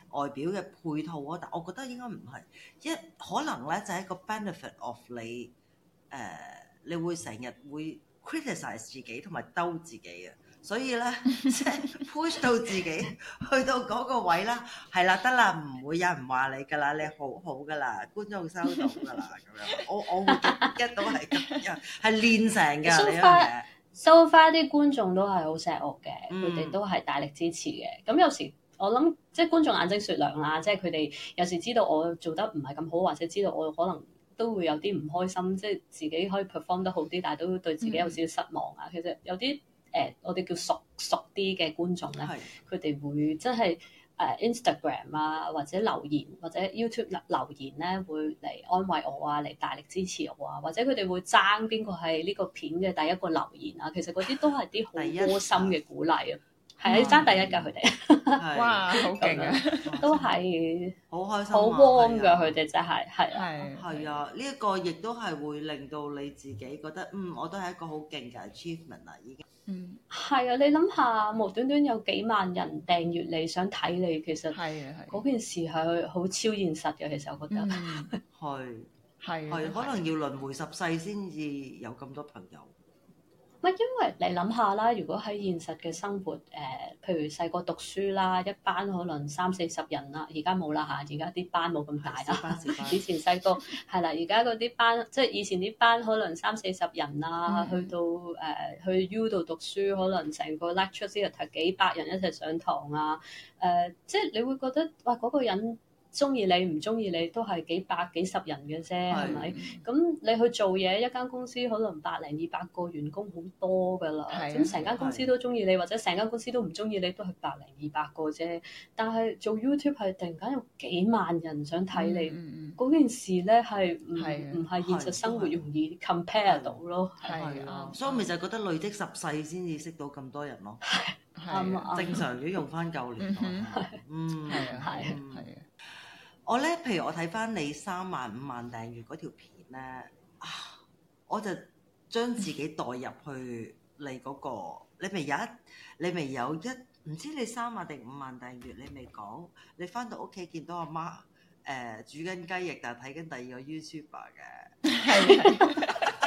外表嘅配套啊，但我覺得應該唔係，一可能咧就係一個 benefit of 你誒、呃，你會成日會 criticize 自己同埋兜自己啊，所以咧即係 push 到自己去到嗰個位啦，係啦，得啦，唔會有人話你㗎啦，你好好㗎啦，觀眾收到㗎啦，咁樣我我會 get 到係咁樣，係練成㗎呢樣嘢。 So far 啲觀眾都係好錫我嘅，佢哋、 嗯、都係大力支持嘅。咁有時我諗，即係觀眾眼睛雪亮啦，即係佢哋有時知道我做得唔係咁好，或者知道我可能都會有啲唔開心，即係自己可以 perform 得好啲，但係都對自己有少少失望啊。嗯、其實有啲誒、呃，我哋叫熟熟啲嘅觀眾咧，佢哋是會真係。誒、uh, Instagram 啊，或者留言或者 YouTube 留言咧，會嚟安慰我啊，嚟大力支持我啊，或者佢哋會爭邊個係呢個片嘅第一個留言啊，其實嗰啲都係啲好窩心嘅鼓勵啊，係啊，爭第一㗎佢哋， 哇，好勁啊， 都係好開心， 好 warm 㗎佢哋真係，係係係啊，呢一個亦都係會令到你自己覺得，嗯，我都係一個好勁嘅 achievement 啊，已經。 嗯，係啊！你諗下，無端端有幾萬人訂閱你，想睇你，其實係啊係嗰件事係好超現實嘅。其實我覺得係係係，可能要輪迴十世先至有咁多朋友。 唔係因為你諗下啦，如果喺現實嘅生活，誒、呃，譬如細個讀書啦，一班可能三四十人啦，而家冇啦嚇，而家啲班冇咁大啦。以前細個係啦，而家嗰啲班，即係以前啲班可能三四十人啊，嗯、去到誒、呃、去 U 度讀書，可能成個 lecture series 幾百人一齊上堂啊，誒、呃，即係你會覺得哇嗰、嗰個人。中意你唔中意你都係幾百幾十人嘅啫，係咪？咁你去做嘢，一間公司可能百零二百個員工好多噶啦，咁成間公司都中意你，或者成間公司都唔中意你，都係百零二百個啫。但係做 YouTube 係突然間有幾萬人想睇你，嗰件事咧係唔唔係現實生活容易 compare 到咯。 係啊，所以我咪就係覺得累積十世先至識到咁多人咯。 係啊， 正常如果用翻舊年代，嗯，係啊，係啊，係啊。我咧，譬如我睇翻你三萬五萬訂閱嗰條片咧，啊，我就將自己代入去你嗰、那個，你咪有一，你咪有一，唔知你三萬定五萬訂閱，你未講，你翻到屋企見到阿媽誒、呃、煮緊雞翼，但係睇緊第二個 YouTuber 嘅，係。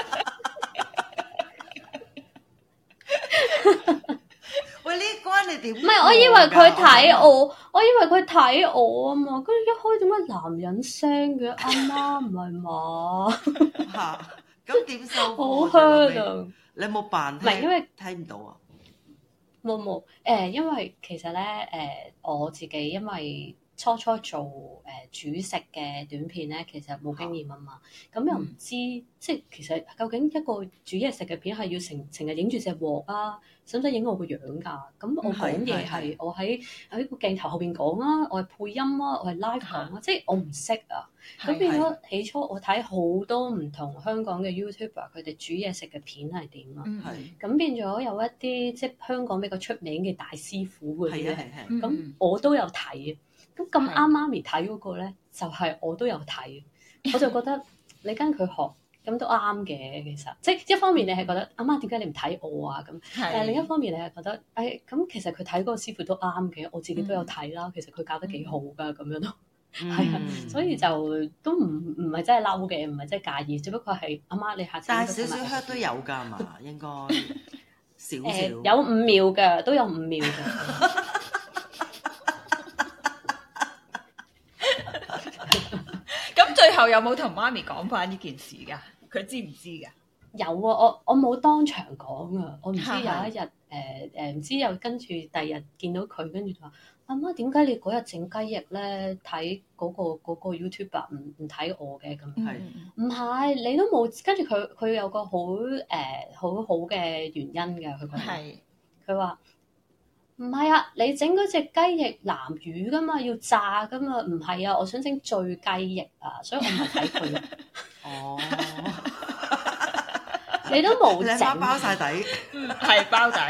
喂，呢關你點？唔係， 我以為佢睇我，我以為佢睇我啊嘛。跟住一開點解男人聲嘅？阿媽唔係嘛？ 嚇！咁點收？ 好 hurt 啊！ 你有冇扮聽？ 唔係因為睇唔到啊。 冇冇誒，因為其實咧誒、呃，我自己因為初初做誒、呃、煮食嘅短片咧，其實冇經驗啊嘛。咁、嗯、又唔知即係其實究竟一個煮嘢食嘅片係要成成日影住隻鑊啊？使唔使影我個樣㗎？咁我講嘢係我喺喺個鏡頭後邊講啊，我係配音啊，我係 live 講啊，即係我唔識啊。咁變咗起初我睇好多唔同香港嘅 YouTuber， 佢哋煮嘢食嘅片係點啊？咁變咗有一啲即係香港比較出名嘅大師傅嗰啲咧，咁我都有睇。咁咁啱媽咪睇嗰個咧，就係、是、我都有睇。我就覺得你跟佢學。咁都啱嘅，其實即係一方面你係覺得阿媽點解你唔睇我啊咁，但係另一方面你係覺得誒咁其實佢睇嗰個師傅都啱嘅，我自己都有睇啦，其實佢教得幾好㗎咁樣咯，係啊，所以就都唔唔係真係嬲嘅，唔係真係介意，只不過係阿媽你下次但係少少 hurt 都有㗎嘛，應該少少、呃、 有五秒㗎，都有五秒㗎。 咁最後有冇同媽咪講翻呢件事㗎？佢知唔知㗎？ 有啊，我我冇當場講啊，我唔知有一日誒誒唔知又跟住第二日見到佢，跟住就話阿媽點解你嗰日整雞翼咧睇嗰個嗰個 YouTuber 唔唔睇我嘅咁？係唔係你都冇？跟住佢佢有個好誒好好嘅原因㗎，佢講係佢話。唔係啊，你整嗰隻雞翼南乳噶嘛，要炸噶嘛，唔係啊，我想整醉雞翼啊，所以我唔係睇佢。哦，你都冇整， 包晒底， 係包底。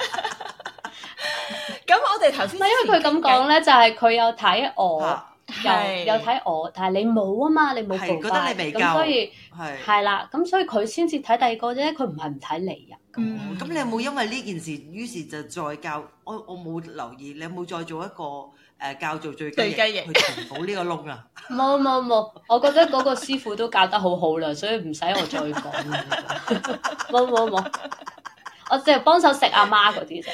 咁我哋頭先， 唔係因為佢咁講咧，就係佢有睇我，又有睇我，但係你冇啊嘛，你冇報覺得你未夠， 咁所以係係啦，咁所以佢先至睇第二個啫，佢唔係唔睇你啊。 嗯，咁你有冇因為呢件事，於是就再教我？我冇留意，你有冇再做一個誒誒教做醉雞翼醉雞翼去填補呢個窿啊！ 冇冇冇，我覺得嗰個師傅都教得好好啦，所以唔使我再講啦。冇冇冇，我淨係幫手食阿媽嗰啲啫。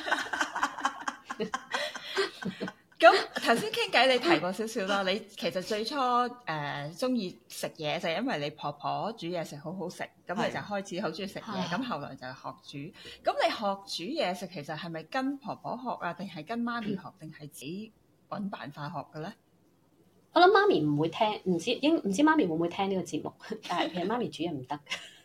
咁頭先傾偈，你提過少少啦。你其實最初誒中意食嘢就係因為你婆婆煮嘢食好好食，咁你就開始好中意食嘢。咁後來就學煮。咁你學煮嘢食其實係咪跟婆婆學啊，定係跟媽咪學，定係自己揾辦法學嘅咧？ 我諗媽咪唔會聽，唔知應唔知媽咪會唔會聽呢個節目？但係其實媽咪煮嘢唔得。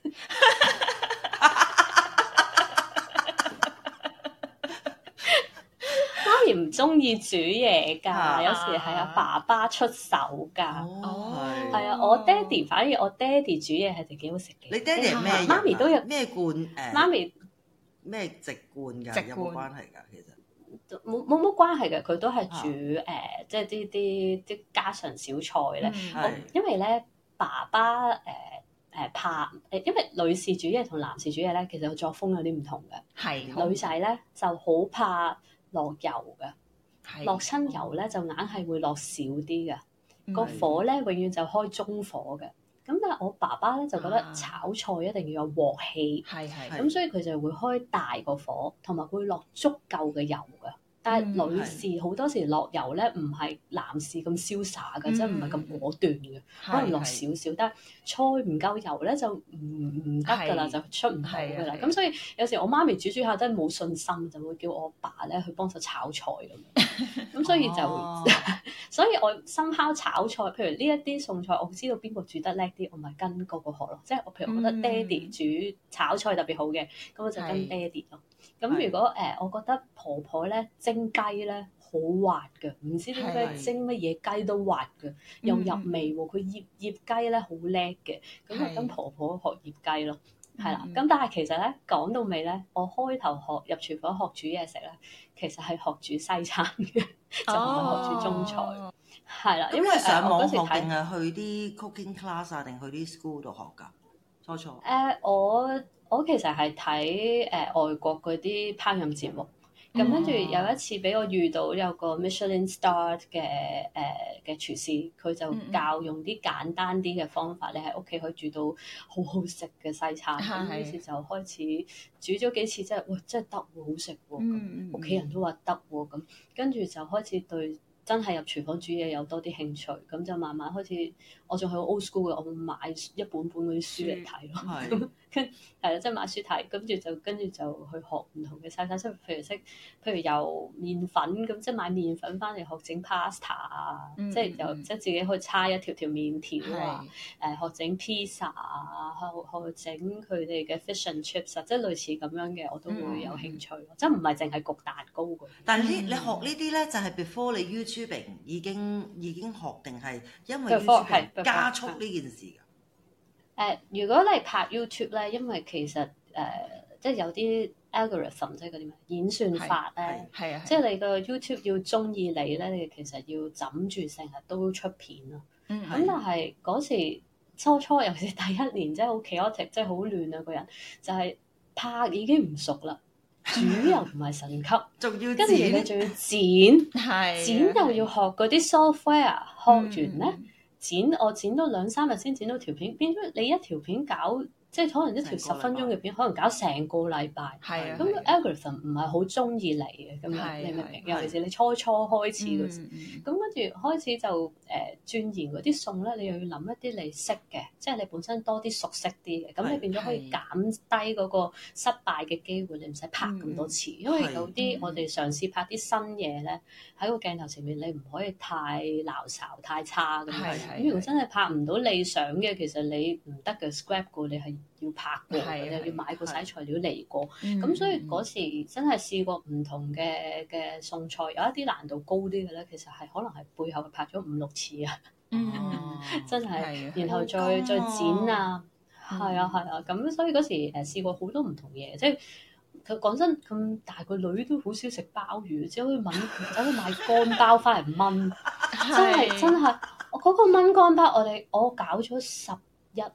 媽咪唔中意煮嘢㗎，啊、有時係阿爸爸出手㗎。 哦， 係啊，我爹哋反而我爹哋煮嘢係幾好食嘅。 你爹哋係咩人？ 媽咪都有咩罐誒？ 媽咪咩籍貫㗎？ 籍貫有冇關係㗎？其實冇冇乜關係嘅，佢都係煮誒、 啊呃，即係啲啲啲家常小菜咧。 嗯我因為咧爸爸誒誒、呃、怕誒，因為女士煮嘢同男士煮嘢咧，其實個作風有啲唔同嘅。 係女仔咧就好怕落油嘅， 係落親油咧就硬係會落少啲嘅， 嗯個火咧永遠就開中火嘅。咁但係我爸爸咧就覺得啊炒菜一定要有鑊氣， 係係咁所以佢就會開大個火，同埋會落足夠嘅油嘅。但係嗯女士好多時落油咧，唔係男士咁瀟灑嘅， 嗯即係唔係咁果斷嘅，可能落少少。但係菜唔夠油咧，就唔唔得㗎啦， 係就出唔到㗎啦。 係啊咁所以有時我媽咪煮煮下真係冇信心，就會叫我爸咧去幫手炒菜咁樣。咁所以就， 哦所以我深烤炒菜，譬如呢一啲餸菜，我知道邊個煮得叻啲，我咪跟嗰個學咯。即係我譬如我覺得爹哋煮炒菜特別好嘅，咁我就跟爹哋咯。咁如果誒、呃，我覺得婆婆咧蒸雞咧好滑嘅，唔知點解係蒸乜嘢雞都滑嘅，又入味喎。佢醃醃雞咧好叻嘅，咁就跟婆婆學醃雞咯，係啦。咁、 嗯但係其實咧講到尾咧，我開頭學入廚房學煮嘢食咧，其實係學煮西餐嘅，就唔係學煮中菜，係啦、 咁因為你上網學誒我嗰時睇定係去啲 cooking class 啊，定去啲 school 度學㗎？初初誒、呃、我我其實係睇誒外國嗰啲烹飪節目，咁跟住有一次俾我遇到有個 Michelin Star 嘅誒嘅廚師，佢就教用啲簡單啲嘅方法，你喺屋企可以煮到好好食嘅西餐。咁於是就開始煮咗幾次，真係哇真係得喎，好食喎，咁屋企人都話得喎，咁跟住就開始對真係入廚房煮嘢有多啲興趣，咁就慢慢開始，我仲係 old school 嘅，我會買一本本嗰啲書嚟睇咯。 係跟係啦，即係買書睇，跟住就跟住就去學唔同嘅西餐，即係譬如識，譬如由麵粉咁，即係買麵粉翻嚟學整 pasta 啊， 嗯即係由即係自己去叉一條條麵條啊， 係誒學整 pizza 啊，學學整佢哋嘅 fish and chips 啊，即係類似咁樣嘅，我都會有興趣咯，即係唔係淨係焗蛋糕嘅。 但係呢，你學呢啲咧，就係 before 你 YouTubing 已經已經學定係因為 Before，係 YouTubing 加速呢件事㗎？ 誒、呃，如果你拍 YouTube 咧，因為其實誒、呃，即係有啲 algorithm 即係嗰啲咩演算法咧， 係啊， 即係你個 YouTube 要中意你咧，你其實要枕住成日都出片咯。 嗯咁但係嗰時初初，尤其是第一年，即係好 chaotic，即係好亂啊個人，就係、是、拍已經唔熟啦，煮又唔係神級， 仲要跟住你剪仲要剪， 係剪又要學嗰啲 software，學完咧。 嗯剪我剪到兩三日先剪到條片，變咗你一條片搞，即係可能一條十分鐘嘅片，可能搞成個禮拜。 係啊， 咁 algorithm 唔係好中意你嘅咁樣，你明唔明？尤其是你初初開始嗰時，咁跟住開始就誒鑽研嗰啲餸咧，你又要諗一啲你識嘅，即係你本身多啲熟悉啲嘅，咁你變咗可以減低嗰個失敗嘅機會，你唔使拍咁多次，因為有啲我哋嘗試拍啲新嘢咧，喺個鏡頭前面你唔可以太鬧嘈、太差咁樣。咁如果真係拍唔到理想嘅，其實你唔得嘅 scrap 過，你係要拍過，又要買個洗材料嚟過。咁所以嗰時真係試過唔同嘅嘅餸菜，有一啲難度高啲嘅咧，其實係可能係背後拍咗五六次啊，真係，然後再再剪啊，係啊係啊，咁所以嗰時誒試過好多唔同嘢，即係佢講真咁大個女都好少食鮑魚，只可以揾走去買乾鮑翻嚟燜，真係真係。我嗰個燜乾鮑，我哋我搞咗十一日，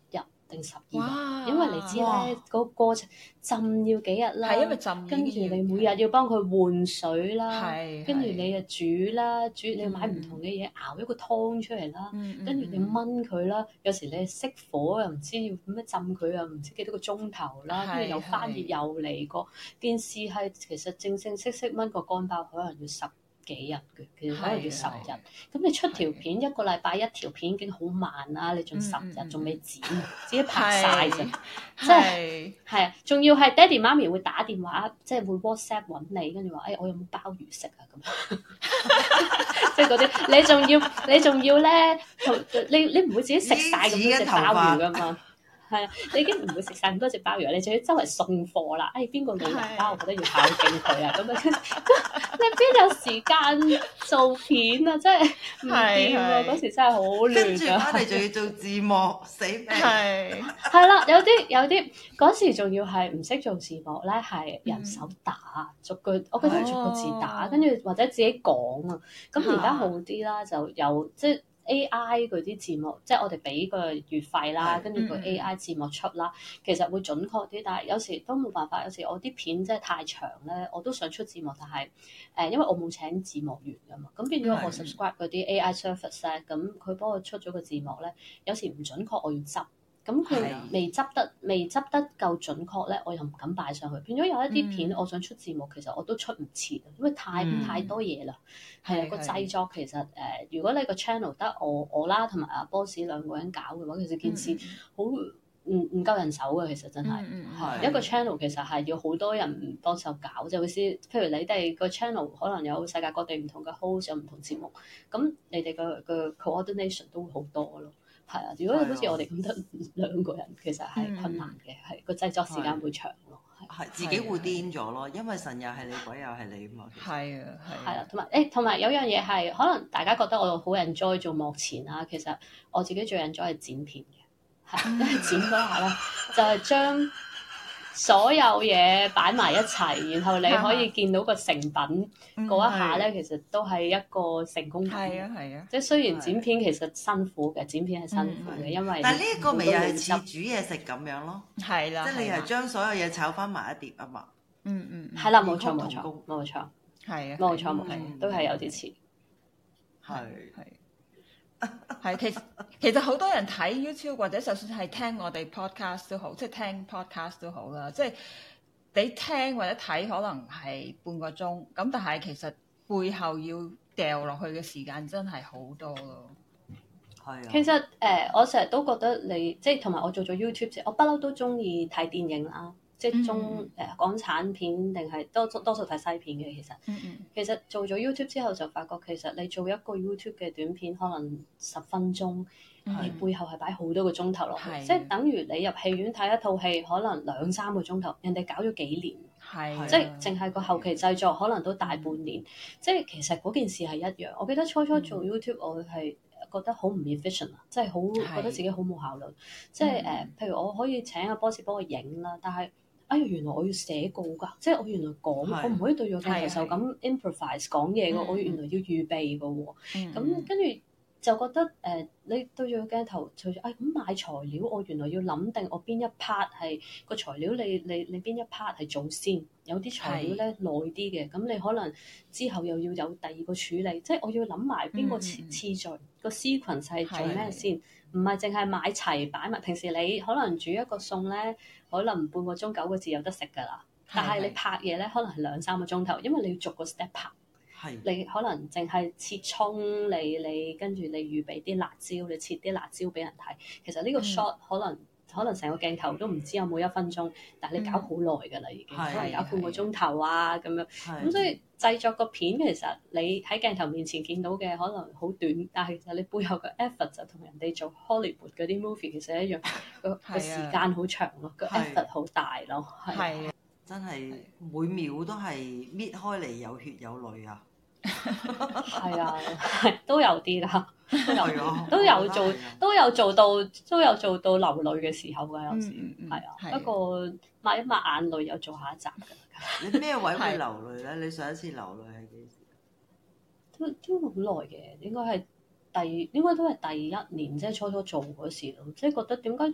定十二日，因為你知咧個過程浸要幾日啦， 係因為浸， 跟住你每日要幫佢換水啦， 係跟住你又煮啦，煮你買唔同嘅嘢熬一個湯出嚟啦，跟住你燜佢啦，有時你熄火又唔知要點樣浸佢又唔知幾多個鐘頭啦，跟住又翻熱又嚟過，件事係其實正正式式燜個乾包可能要十幾日嘅，其實可能要十日。咁你出條片一個禮拜一條片已經好慢啦，你仲十日仲未剪，自己拍晒啫，即係係啊，仲要係爹哋媽咪會打電話，即係會 WhatsApp 揾你，跟住話誒我有冇鮑魚食啊咁，即係嗰啲你仲要你仲要咧，你你唔會自己食晒咁多隻鮑魚噶嘛？係啊，你已經唔會食晒咁多隻鮑魚，你仲要周圍送貨啦。誒邊個老人家，我覺得要孝敬佢啊，咁樣你邊有時間做片啊？真係唔掂啊！嗰時真係好亂啊。跟住我哋仲要做字幕，死命。 係係啦，有啲有啲嗰時仲要係唔識做字幕咧，係人手打逐句，我覺得逐個字打，跟住或者自己講啊。咁而家好啲啦，就有即係。A I 嗰啲字幕，即係我哋俾個月費啦，跟住個 A I 字幕出啦，其實會準確啲。但係有時都冇辦法，有時我啲片真係太長咧，我都想出字幕，但係誒、呃，因為我冇請字幕員㗎嘛，咁變咗我 subscribe 嗰啲 A I service 咧，咁佢幫我出咗個字幕咧，有時唔準確，我要執。咁佢未執得未執得夠準確咧，我又唔敢擺上去。變咗有一啲片，我想出字幕，其實我都出唔切，因為太、嗯、太多嘢啦。係啊，個製作其實誒、呃，如果你個 channel 得我我啦同埋阿 boss 兩個人搞嘅話，其實件事好唔唔夠人手嘅。其實真係係、嗯嗯、一個 channel 其實係要好多人幫手搞，就好似譬如你哋個 channel 可能有世界各地唔同嘅 host 有唔同節目，咁你哋嘅嘅 coordination 都會好多咯。係啊，如果好似我哋咁得兩個人，其實係困難嘅，係個、嗯、製作時間會長咯。 係自己會癲咗咯，因為神又係你，鬼又係你啊嘛。係啊， 係啊，同埋誒，同埋有樣嘢係可能大家覺得我好 enjoy 做幕前啊，其實我自己最 enjoy 係剪片嘅，係因為剪嗰下咧就係將所有嘢擺埋一齊，然後你可以見到個成品嗰、嗯、一下咧，其實都係一個成功感。係啊係啊，即係雖然剪片其實辛苦嘅，剪片係辛苦嘅，因為但係呢一個咪又係似煮嘢食咁樣咯。 係啦， 即係你係將所有嘢炒翻埋一碟啊嘛。 嗯嗯， 係啦，冇錯冇錯冇錯， 係啊， 冇錯冇錯，都係有啲似。 係係。 係，其實其實好多人睇 YouTube 或者就算係聽我哋 podcast 都好，即係聽 podcast 都好啦。即係你聽或者睇可能係半個鐘，咁但係其實背後要掉落去嘅時間真係好多咯。 係啊， 其實誒、呃，我成日都覺得你即係同埋我做咗 YouTube，我不嬲都中意睇電影啦。即係中誒、呃、港產片定係多多數睇西片嘅，其實、嗯嗯、其實做咗 YouTube 之後就發覺，其實你做一個 YouTube 嘅短片可能十分鐘，嗯、你背後係擺好多個鐘頭落去，的即係等於你入戲院睇一套戲，可能兩三個鐘頭，人哋搞咗幾年， 係的即係淨係個後期製作可能都大半年，嗯、即係其實嗰件事係一樣。我記得初初做 YouTube、嗯、我係覺得好唔 efficient 啊，即係好覺得自己好冇效率，即係誒、呃，譬如我可以請阿 boss 幫我影啦，但係哎呀，原來我要寫稿㗎，即係我原來講，的我唔可以對住鏡頭就咁 improvise 講嘢㗎，我原來要預備㗎喎。咁跟住就覺得誒、呃，你對住個鏡頭，隨住哎咁買材料，我原來要諗定我邊一 part 係個材料你，你你你邊一 part 係做先，有啲材料咧耐啲嘅，咁的你可能之後又要有第二個處理，即係我要諗埋邊個次次序個 sequence 係做咩先。唔係淨係買齊擺埋，平時你可能煮一個餸咧，可能半個鐘九個字有得食㗎啦。但係你拍嘢咧，可能係兩三個鐘頭，因為你要逐個 step 拍。係是。你可能淨係切葱，你你跟住你預備啲辣椒，你切啲辣椒俾人睇。其實呢個 shot 可能、嗯、可能成個鏡頭都唔知有冇一分鐘，但係你搞好耐㗎啦，已經可能搞半個鐘頭啊咁樣。咁所以製作個片其實你喺鏡頭面前見到嘅可能好短，但係其實你背後嘅 effort 就同人哋做 Hollywood 嗰啲 movie 其實一樣，個個時間好長咯，個 effort 好大咯，係啊，真係每秒都係搣開嚟有血有淚啊！ 係啊，都有啲啦，都有都有做都有做到都有做到流淚嘅時候㗎，有時係啊，不過抹一抹眼淚又做下一集㗎。 你咩位會流淚咧？你上一次流淚係幾時？ 都都好耐嘅，應該係第應該都係第一年，即係初初做嗰時咯。即係覺得點解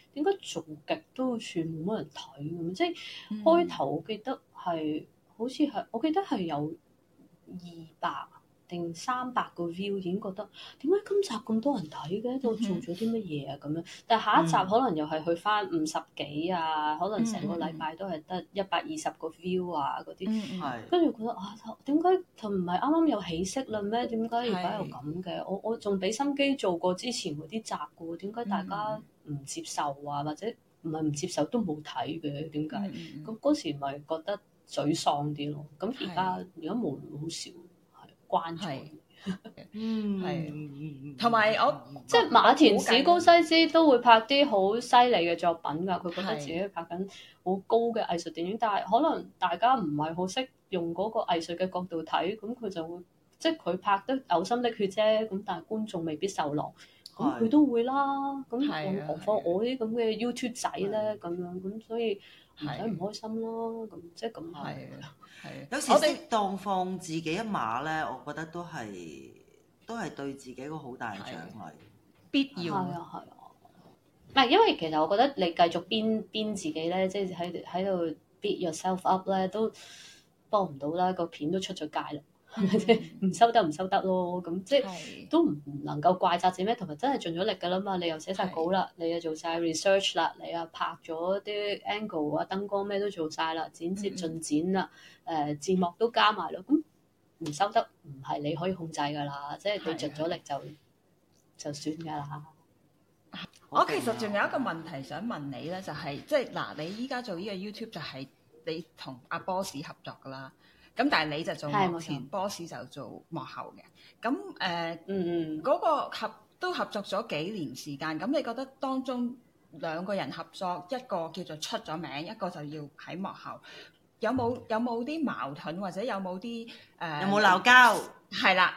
點解做極都好似冇乜人睇咁？即係、嗯、開頭我記得係好似係我記得係有二百定三百個 view 已經覺得點解今集咁多人睇嘅？我做咗啲乜嘢啊咁樣？但係下一集可能又係去翻五十幾啊，可能成個禮拜都係得一百二十個 view 啊嗰啲，跟住覺得啊點解同唔係啱啱有起色啦咩？點解而家又咁嘅？我我仲俾心機做過之前嗰啲集嘅喎，點解大家唔接受啊？或者唔係唔接受都冇睇嘅？點解？咁嗰時咪覺得沮喪啲咯。咁而家而家冇好少。關注， 嗯，係，同埋我即係馬田史高西斯都會拍啲好犀利嘅作品㗎，佢覺得自己拍緊好高嘅藝術電影，但係可能大家唔係好識用嗰個藝術嘅角度睇，咁佢就會即係佢拍得嘔心瀝血啫，咁但係觀眾未必受落，咁佢都會啦，咁何況我啲咁嘅 YouTube 仔咧咁樣，咁所以唔使唔開心咯，咁即係咁係。 有時適當放自己一馬咧，我覺得都係都係對自己一個好大嘅獎勵， 必要。 係啊係啊，唔係因為其實我覺得你繼續編編自己咧，即係喺喺度 beat yourself up 咧，都幫唔到啦。個片都出咗街啦，係咪先？唔收得唔收得咯，咁即係都唔能夠怪責自己咩？同埋真係盡咗力㗎啦嘛，你又寫晒稿啦，你又做晒 research 啦，你又拍咗啲 angle 啊、燈光咩都做晒啦，剪接進剪啦。誒、呃、字幕都加埋咯，咁唔收得唔係你可以控制㗎啦，即係你盡咗力就就算㗎啦。 我其實仲有一個問題想問你咧，就係、是、即係嗱，你依家做呢個 YouTube 就係你同阿 boss 合作㗎啦，咁但係你就做幕前，boss 就做幕後嘅。咁誒，呃、嗯嗯，嗰個合都合作咗幾年時間，咁你覺得當中兩個人合作，一個叫做出咗名，一個就要喺幕後。有冇有冇啲矛盾或者有冇啲誒？有冇鬧交？係啦。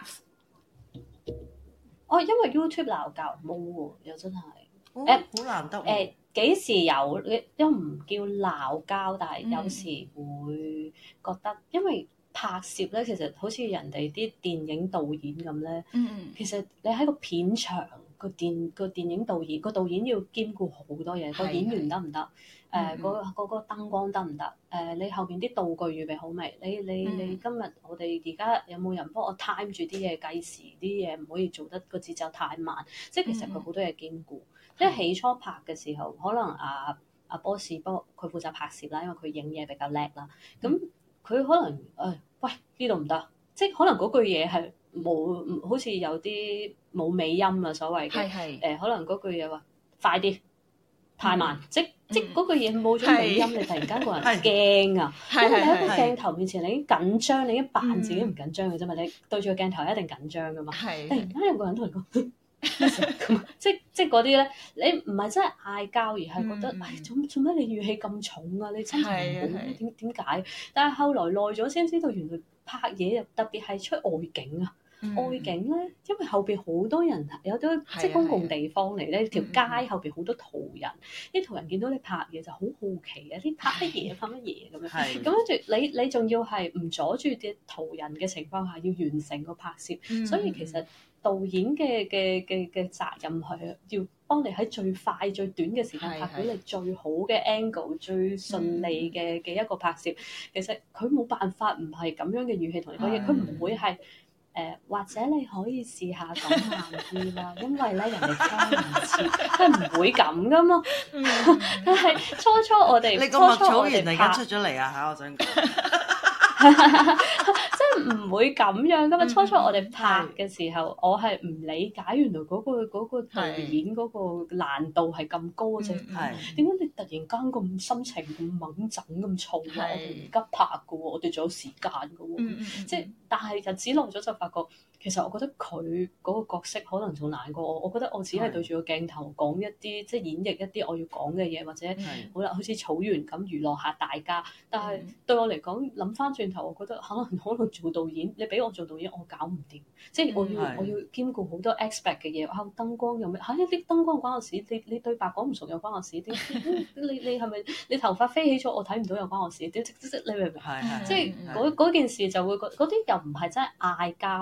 哦，因為 YouTube 鬧交冇喎，又真係誒好難得誒幾時有？都唔叫鬧交，但係有時會覺得，嗯、因為拍攝咧，其實好似人哋啲電影導演咁咧。嗯嗯。其實你喺個片場個電個電影導演個導演要兼顧好多嘢，個演員得唔得？誒嗰嗰個燈光得唔得？誒、呃、你後邊啲道具預備好未？你你你今日我哋而家有冇人幫我 time 住啲嘢計時？啲嘢唔可以做得個節奏太慢。即係其實佢好多嘢兼顧。嗯、即係起初拍嘅時候，可能阿阿 boss 幫佢負責拍攝啦，因為佢影嘢比較叻啦。咁佢、嗯、可能誒、哎、喂呢度唔得，即係可能嗰句嘢係冇好似有啲冇尾音啊，所謂嘅誒、呃，可能嗰句嘢話快啲。太慢，嗯、即即嗰句嘢冇咗尾音，是你突然間個人驚啊！因為你喺個鏡頭面前，你已經緊張，你已經扮自己唔緊張嘅啫嘛。嗯、你對住個鏡頭一定緊張噶嘛。是突然間有個人同你講咁，即即嗰啲咧，你唔係真係嗌交，而係覺得，唉、嗯，做做咩你語氣咁重啊？你真係唔好點點解？但係後來耐咗先知道，原來拍嘢特別係出外景啊。嗯、外景咧，因為後邊好多人，有啲即係公共地方嚟咧，條、嗯、街後邊好多途人，啲途人見到你拍嘢就好好奇嘅，啲拍乜嘢拍乜嘢咁樣。咁跟住你你仲要係唔阻住啲途人嘅情況下，要完成個拍攝，嗯、所以其實導演嘅嘅嘅嘅責任係要幫你喺最快最短嘅時間拍到你最好嘅 angle、最順利嘅嘅一個拍攝。其實佢冇辦法唔係咁樣嘅語氣同你講嘢，佢唔會係。誒、呃、或者你可以試下講慢啲啦，因為咧人哋聽唔切，佢唔會咁噶嘛。嗯、但係初初我哋， 你個麥草原突然間出咗嚟啊嚇！我想講， 即係唔會咁樣噶嘛。初初我哋拍嘅時候，嗯、我係唔理解原來嗰、嗰個嗰、嗰個導演嗰個難度係咁高嘅啫。係點解你突然間咁心情咁猛整咁燥啊？我哋唔急拍嘅喎，我哋仲有時間嘅喎。嗯嗯、即係但係日子耐咗就發覺，其實我覺得佢嗰個角色可能仲難過我。我覺得我只係對住個鏡頭講一啲，即係演繹一啲我要講嘅嘢，或者好啦，好似草原咁娛樂下大家。但係對我嚟講，諗翻轉頭，我覺得可能可能做導演，你俾我做導演，我搞唔掂。即係我要我要兼顧好多 aspect 嘅嘢。啊，燈光有咩？嚇啲燈光關我事。你你對白講唔熟又關我事。點你你係咪你頭髮飛起咗？我睇唔到又關我事。點即即你明唔明？即係嗰嗰件事就會嗰啲又唔係真係嗌交咯，變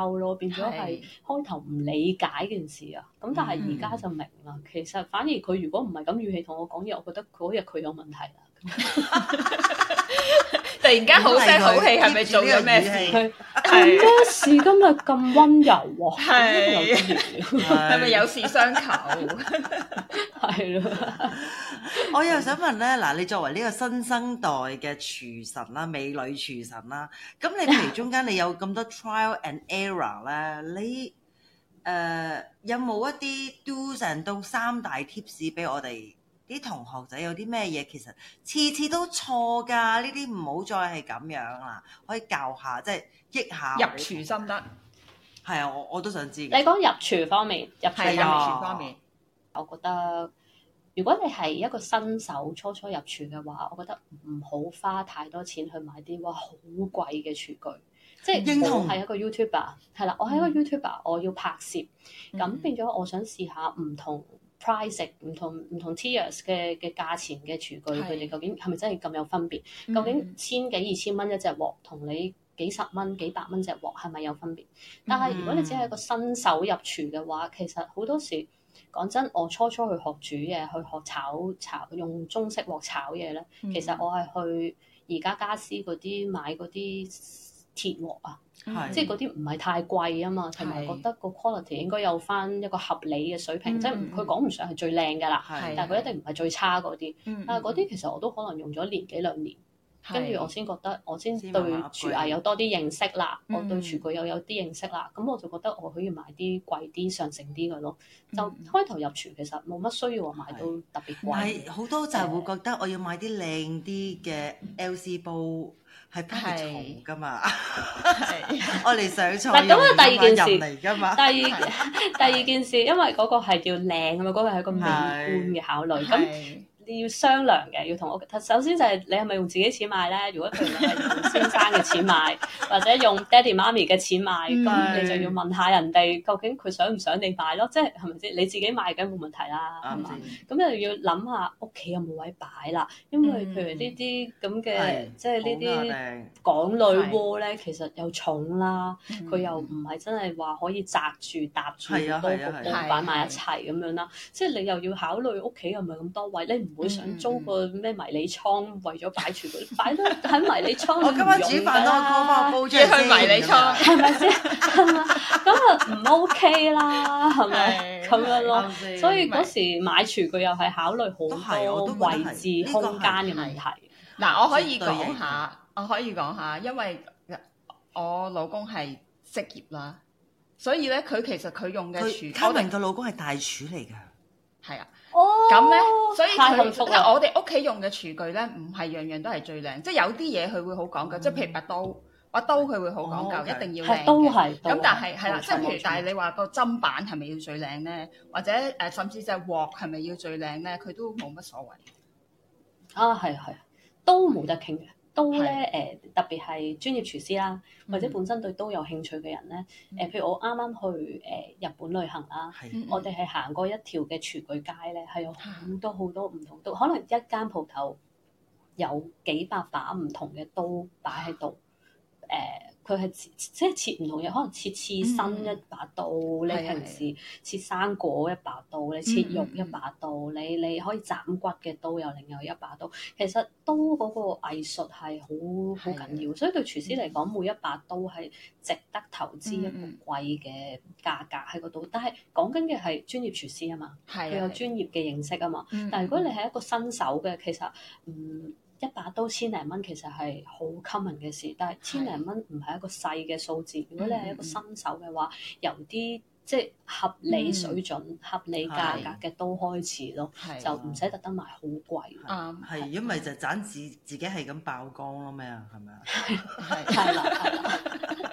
變咗係開頭唔理解件事啊。咁但係而家就明啦。嗯、其實反而佢如果唔係咁語氣同我講嘢，我覺得嗰日佢有問題啦。 突然間好聲好氣，係咪做咗咩事？ 係咩事？今日咁溫柔喎， 係係咪有事相求？ 係咯。 我又想問咧，嗱，你作為呢個新生代嘅廚神啦，美女廚神啦，咁你譬如中間你有咁多 trial and error 咧，你誒、呃、有冇一啲 do's and don'ts三大 tips 俾我哋？啲同學仔有啲咩嘢其實次次都錯㗎，呢啲唔好再係咁樣啦，可以教下，即係益下入廚心得。 係啊，我我都想知。 你講入廚方面，入廚入廚方面， 我覺得如果你係一個新手初初入廚嘅話，我覺得唔好花太多錢去買啲哇好貴嘅廚具。即係我係一個 YouTuber， 係啦，我係一個 YouTuber， 我要拍攝，咁、嗯、變咗我想試下唔同 price 唔同唔同 tiers 嘅嘅價錢嘅廚具，佢哋究竟係咪真係咁有分別？嗯、究竟千幾二千蚊一隻鑊，同你幾十蚊幾百蚊隻鑊係咪有分別？但係如果你只係一個新手入廚嘅話，其實好多時講真，我初初去學煮嘢，去學炒炒用中式鑊炒嘢咧，嗯、其實我係去宜家家私嗰啲買嗰啲鐵鑊啊，是即係嗰啲唔係太貴啊嘛，同埋覺得個 quality 應該有翻一個合理嘅水平，嗯、即係佢講唔上係最靚㗎啦，是但係佢一定唔係最差嗰啲。嗯、但係嗰啲其實我都可能用咗年幾兩年，跟住是我先覺得我先對廚藝有多啲認識啦，嗯、我對廚具又有啲認識啦，咁我就覺得我可以買啲貴啲、上乘啲嘅咯。嗯、就開頭入廚其實冇乜需要話買到特別貴。 係好多就係會覺得我要買啲靚啲嘅 L C 煲。係不係嘈噶嘛？我哋上菜用嘅人嚟噶嘛？ 第二第二件事，因為嗰個係要靚啊嘛，嗰、嗰個係個美觀嘅考慮。咁你要商量嘅，要同我。首先就係你係咪用自己錢買咧？如果譬如你係用先生嘅錢買，或者用爹哋媽咪嘅錢買，咁是你就要問下人哋究竟佢想唔想你買咯？即係係咪先？你自己買梗冇問題啦，係嘛？咁又要諗下屋企有冇位擺啦。因為譬如呢啲咁嘅，即係呢啲港女鍋咧，其實又重啦，佢又唔係真係話可以擲住搭住多個煲擺埋一齊咁樣啦。即係你又要考慮屋企係咪咁多位，你唔會想租個咩迷你倉為咗擺廚具，擺得喺迷你倉。 我今晚煮飯都開翻個煲出去迷你倉， 係咪先？咁啊唔 OK 啦，係咪咁樣咯？所以嗰時買廚具又係考慮好多位置空間嘅問題。 嗱，我可以講下，我可以講下，因為我老公係職業啦，所以咧佢其實佢用嘅廚具， 卡文嘅老公係大廚嚟㗎， 係啊。 哦， 咁咧，所以太幸福啦！ 我哋屋企用嘅廚具咧，唔係樣樣都係最靚，即係有啲嘢佢會好講究，即係譬如把刀，把刀佢會好講究，一定要靚嘅。 都係， 咁但係係啦，即係譬如，但係你話個砧板係咪要最靚咧？或者誒，甚至隻鑊係咪要最靚咧？佢都冇乜所謂。 啊，係係，都冇得傾嘅。刀咧誒，特別係專業廚師啦，或者本身對刀有興趣嘅人咧，誒，譬如我啱啱去誒日本旅行啦，我哋係行過一條嘅廚具街咧，係有好多好多唔同刀，可能一間鋪頭有幾百把唔同嘅刀擺喺度，誒，佢係即係切唔同嘢，可能切刺身一把刀，你平時切生果一把刀，你切肉一把刀，你你可以斬骨嘅刀又另外一把刀。其實刀嗰個藝術係好好緊要，所以對廚師嚟講，每一把刀係值得投資一個貴嘅價格喺嗰度。但係講緊嘅係專業廚師啊嘛，佢有專業嘅認識啊嘛。但係如果你係一個新手嘅，其實嗯。一把刀千零蚊其實係好 common 嘅事，但係千零蚊唔係一個細嘅數字。如果你係一個新手嘅話，由啲即係合理水準、嗯、合理價格嘅刀開始咯，的就唔使特登買好貴。 啱， 係因為就盞自自己係咁爆光咯咩啊？係咪啊？ 係係啦係啦。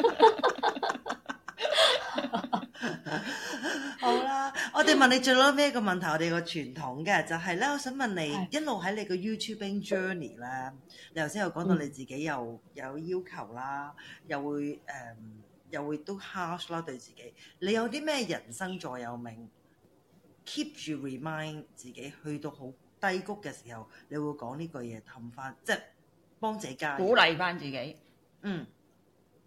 好啦，我哋問你最攞咩個問題？我哋個傳統嘅就係咧，我想問你一路喺你個 YouTubing journey 咧，你頭先有講到你自己又有要求啦，又會誒、嗯、又會都 harsh 啦對自己。你有啲咩人生座右銘 keep 住 remind 自己去到好低谷嘅時候，你會講呢句嘢氹翻，即係幫自己加油鼓勵翻自己。 嗯。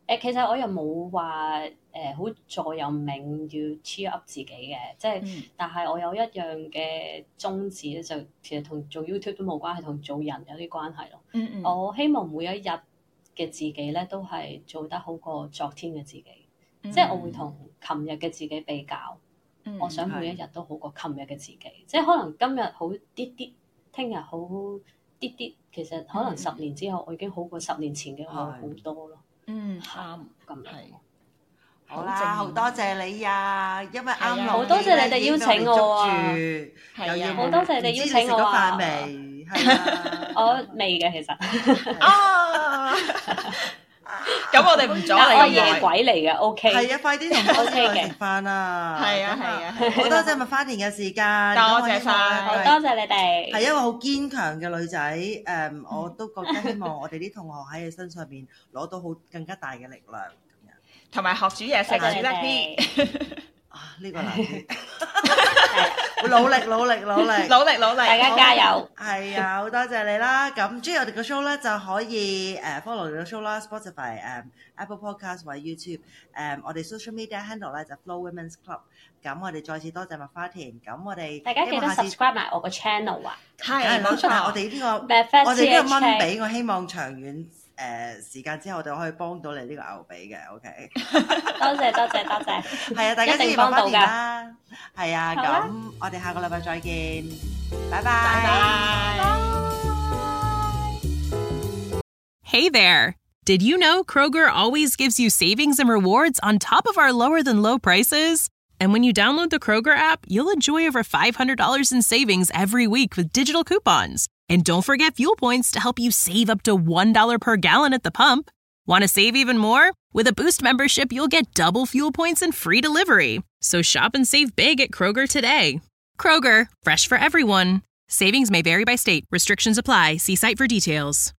誒，其實我又冇話誒好座右銘要 cheer up 自己嘅，即係，嗯、但係我有一樣嘅宗旨咧，就其實同做 YouTube 都冇關係，同做人有啲關係咯。嗯嗯，我希望每一日嘅自己咧，都係做得好過昨天嘅自己，嗯、即係我會同琴日嘅自己比較。嗯、我想每一日都好過琴日嘅自己，嗯、即係可能今日好啲啲，聽日好啲啲，其實可能十年之後我已經好過十年前嘅我好多咯。 嗯，啱咁係。 好啦，好多謝你啊！因為啱好多謝你哋邀請我啊， 係啊， 好多謝你邀請我啊！ 飯未？係啊， 我未嘅其實。 啊！咁我哋唔阻你。 我夜鬼嚟嘅 ，OK。 係啊，快啲同我哋食飯啊！ 係啊，係啊， 好多謝麥花田嘅時間， 多謝晒， 好多謝你哋。 係一個好堅強嘅女仔，誒，我都覺得希望我哋啲同學喺你身上面攞到好更加大嘅力量。 同埋學煮嘢食煮得啲啊！呢個難啲，努力努力努力努力努力， 大家加油！ 係啊，好多謝你啦！咁中意我哋個 show 咧，就可以誒 follow 我哋個 show 啦 ，Spotify 誒 Apple Podcast 或者 YouTube 誒我哋 social media handle 咧就 Flo Women's Club。咁我哋再次多謝麥花田，咁我哋大家記得 subscribe 埋我個 channel 啊！ 係冇錯，我哋呢個我哋呢個蚊髀，我希望長遠。誒、呃、時間之後，我哋可以幫到你呢個牛髀嘅 ，OK？ 多謝多謝多謝， 係啊，大家支持麥花田啦，係啊，咁我哋下個禮拜再見，拜拜。 Hey there! Did you know Kroger always gives you savings and rewards on top of our lower than low prices? And when you download the Kroger app, you'll enjoy over five hundred dollars in savings every week with digital coupons. And don't forget fuel points to help you save up to one dollar per gallon at the pump. Want to save even more? With a Boost membership, you'll get double fuel points and free delivery. So shop and save big at Kroger today. Kroger, fresh for everyone. Savings may vary by state. Restrictions apply. See site for details.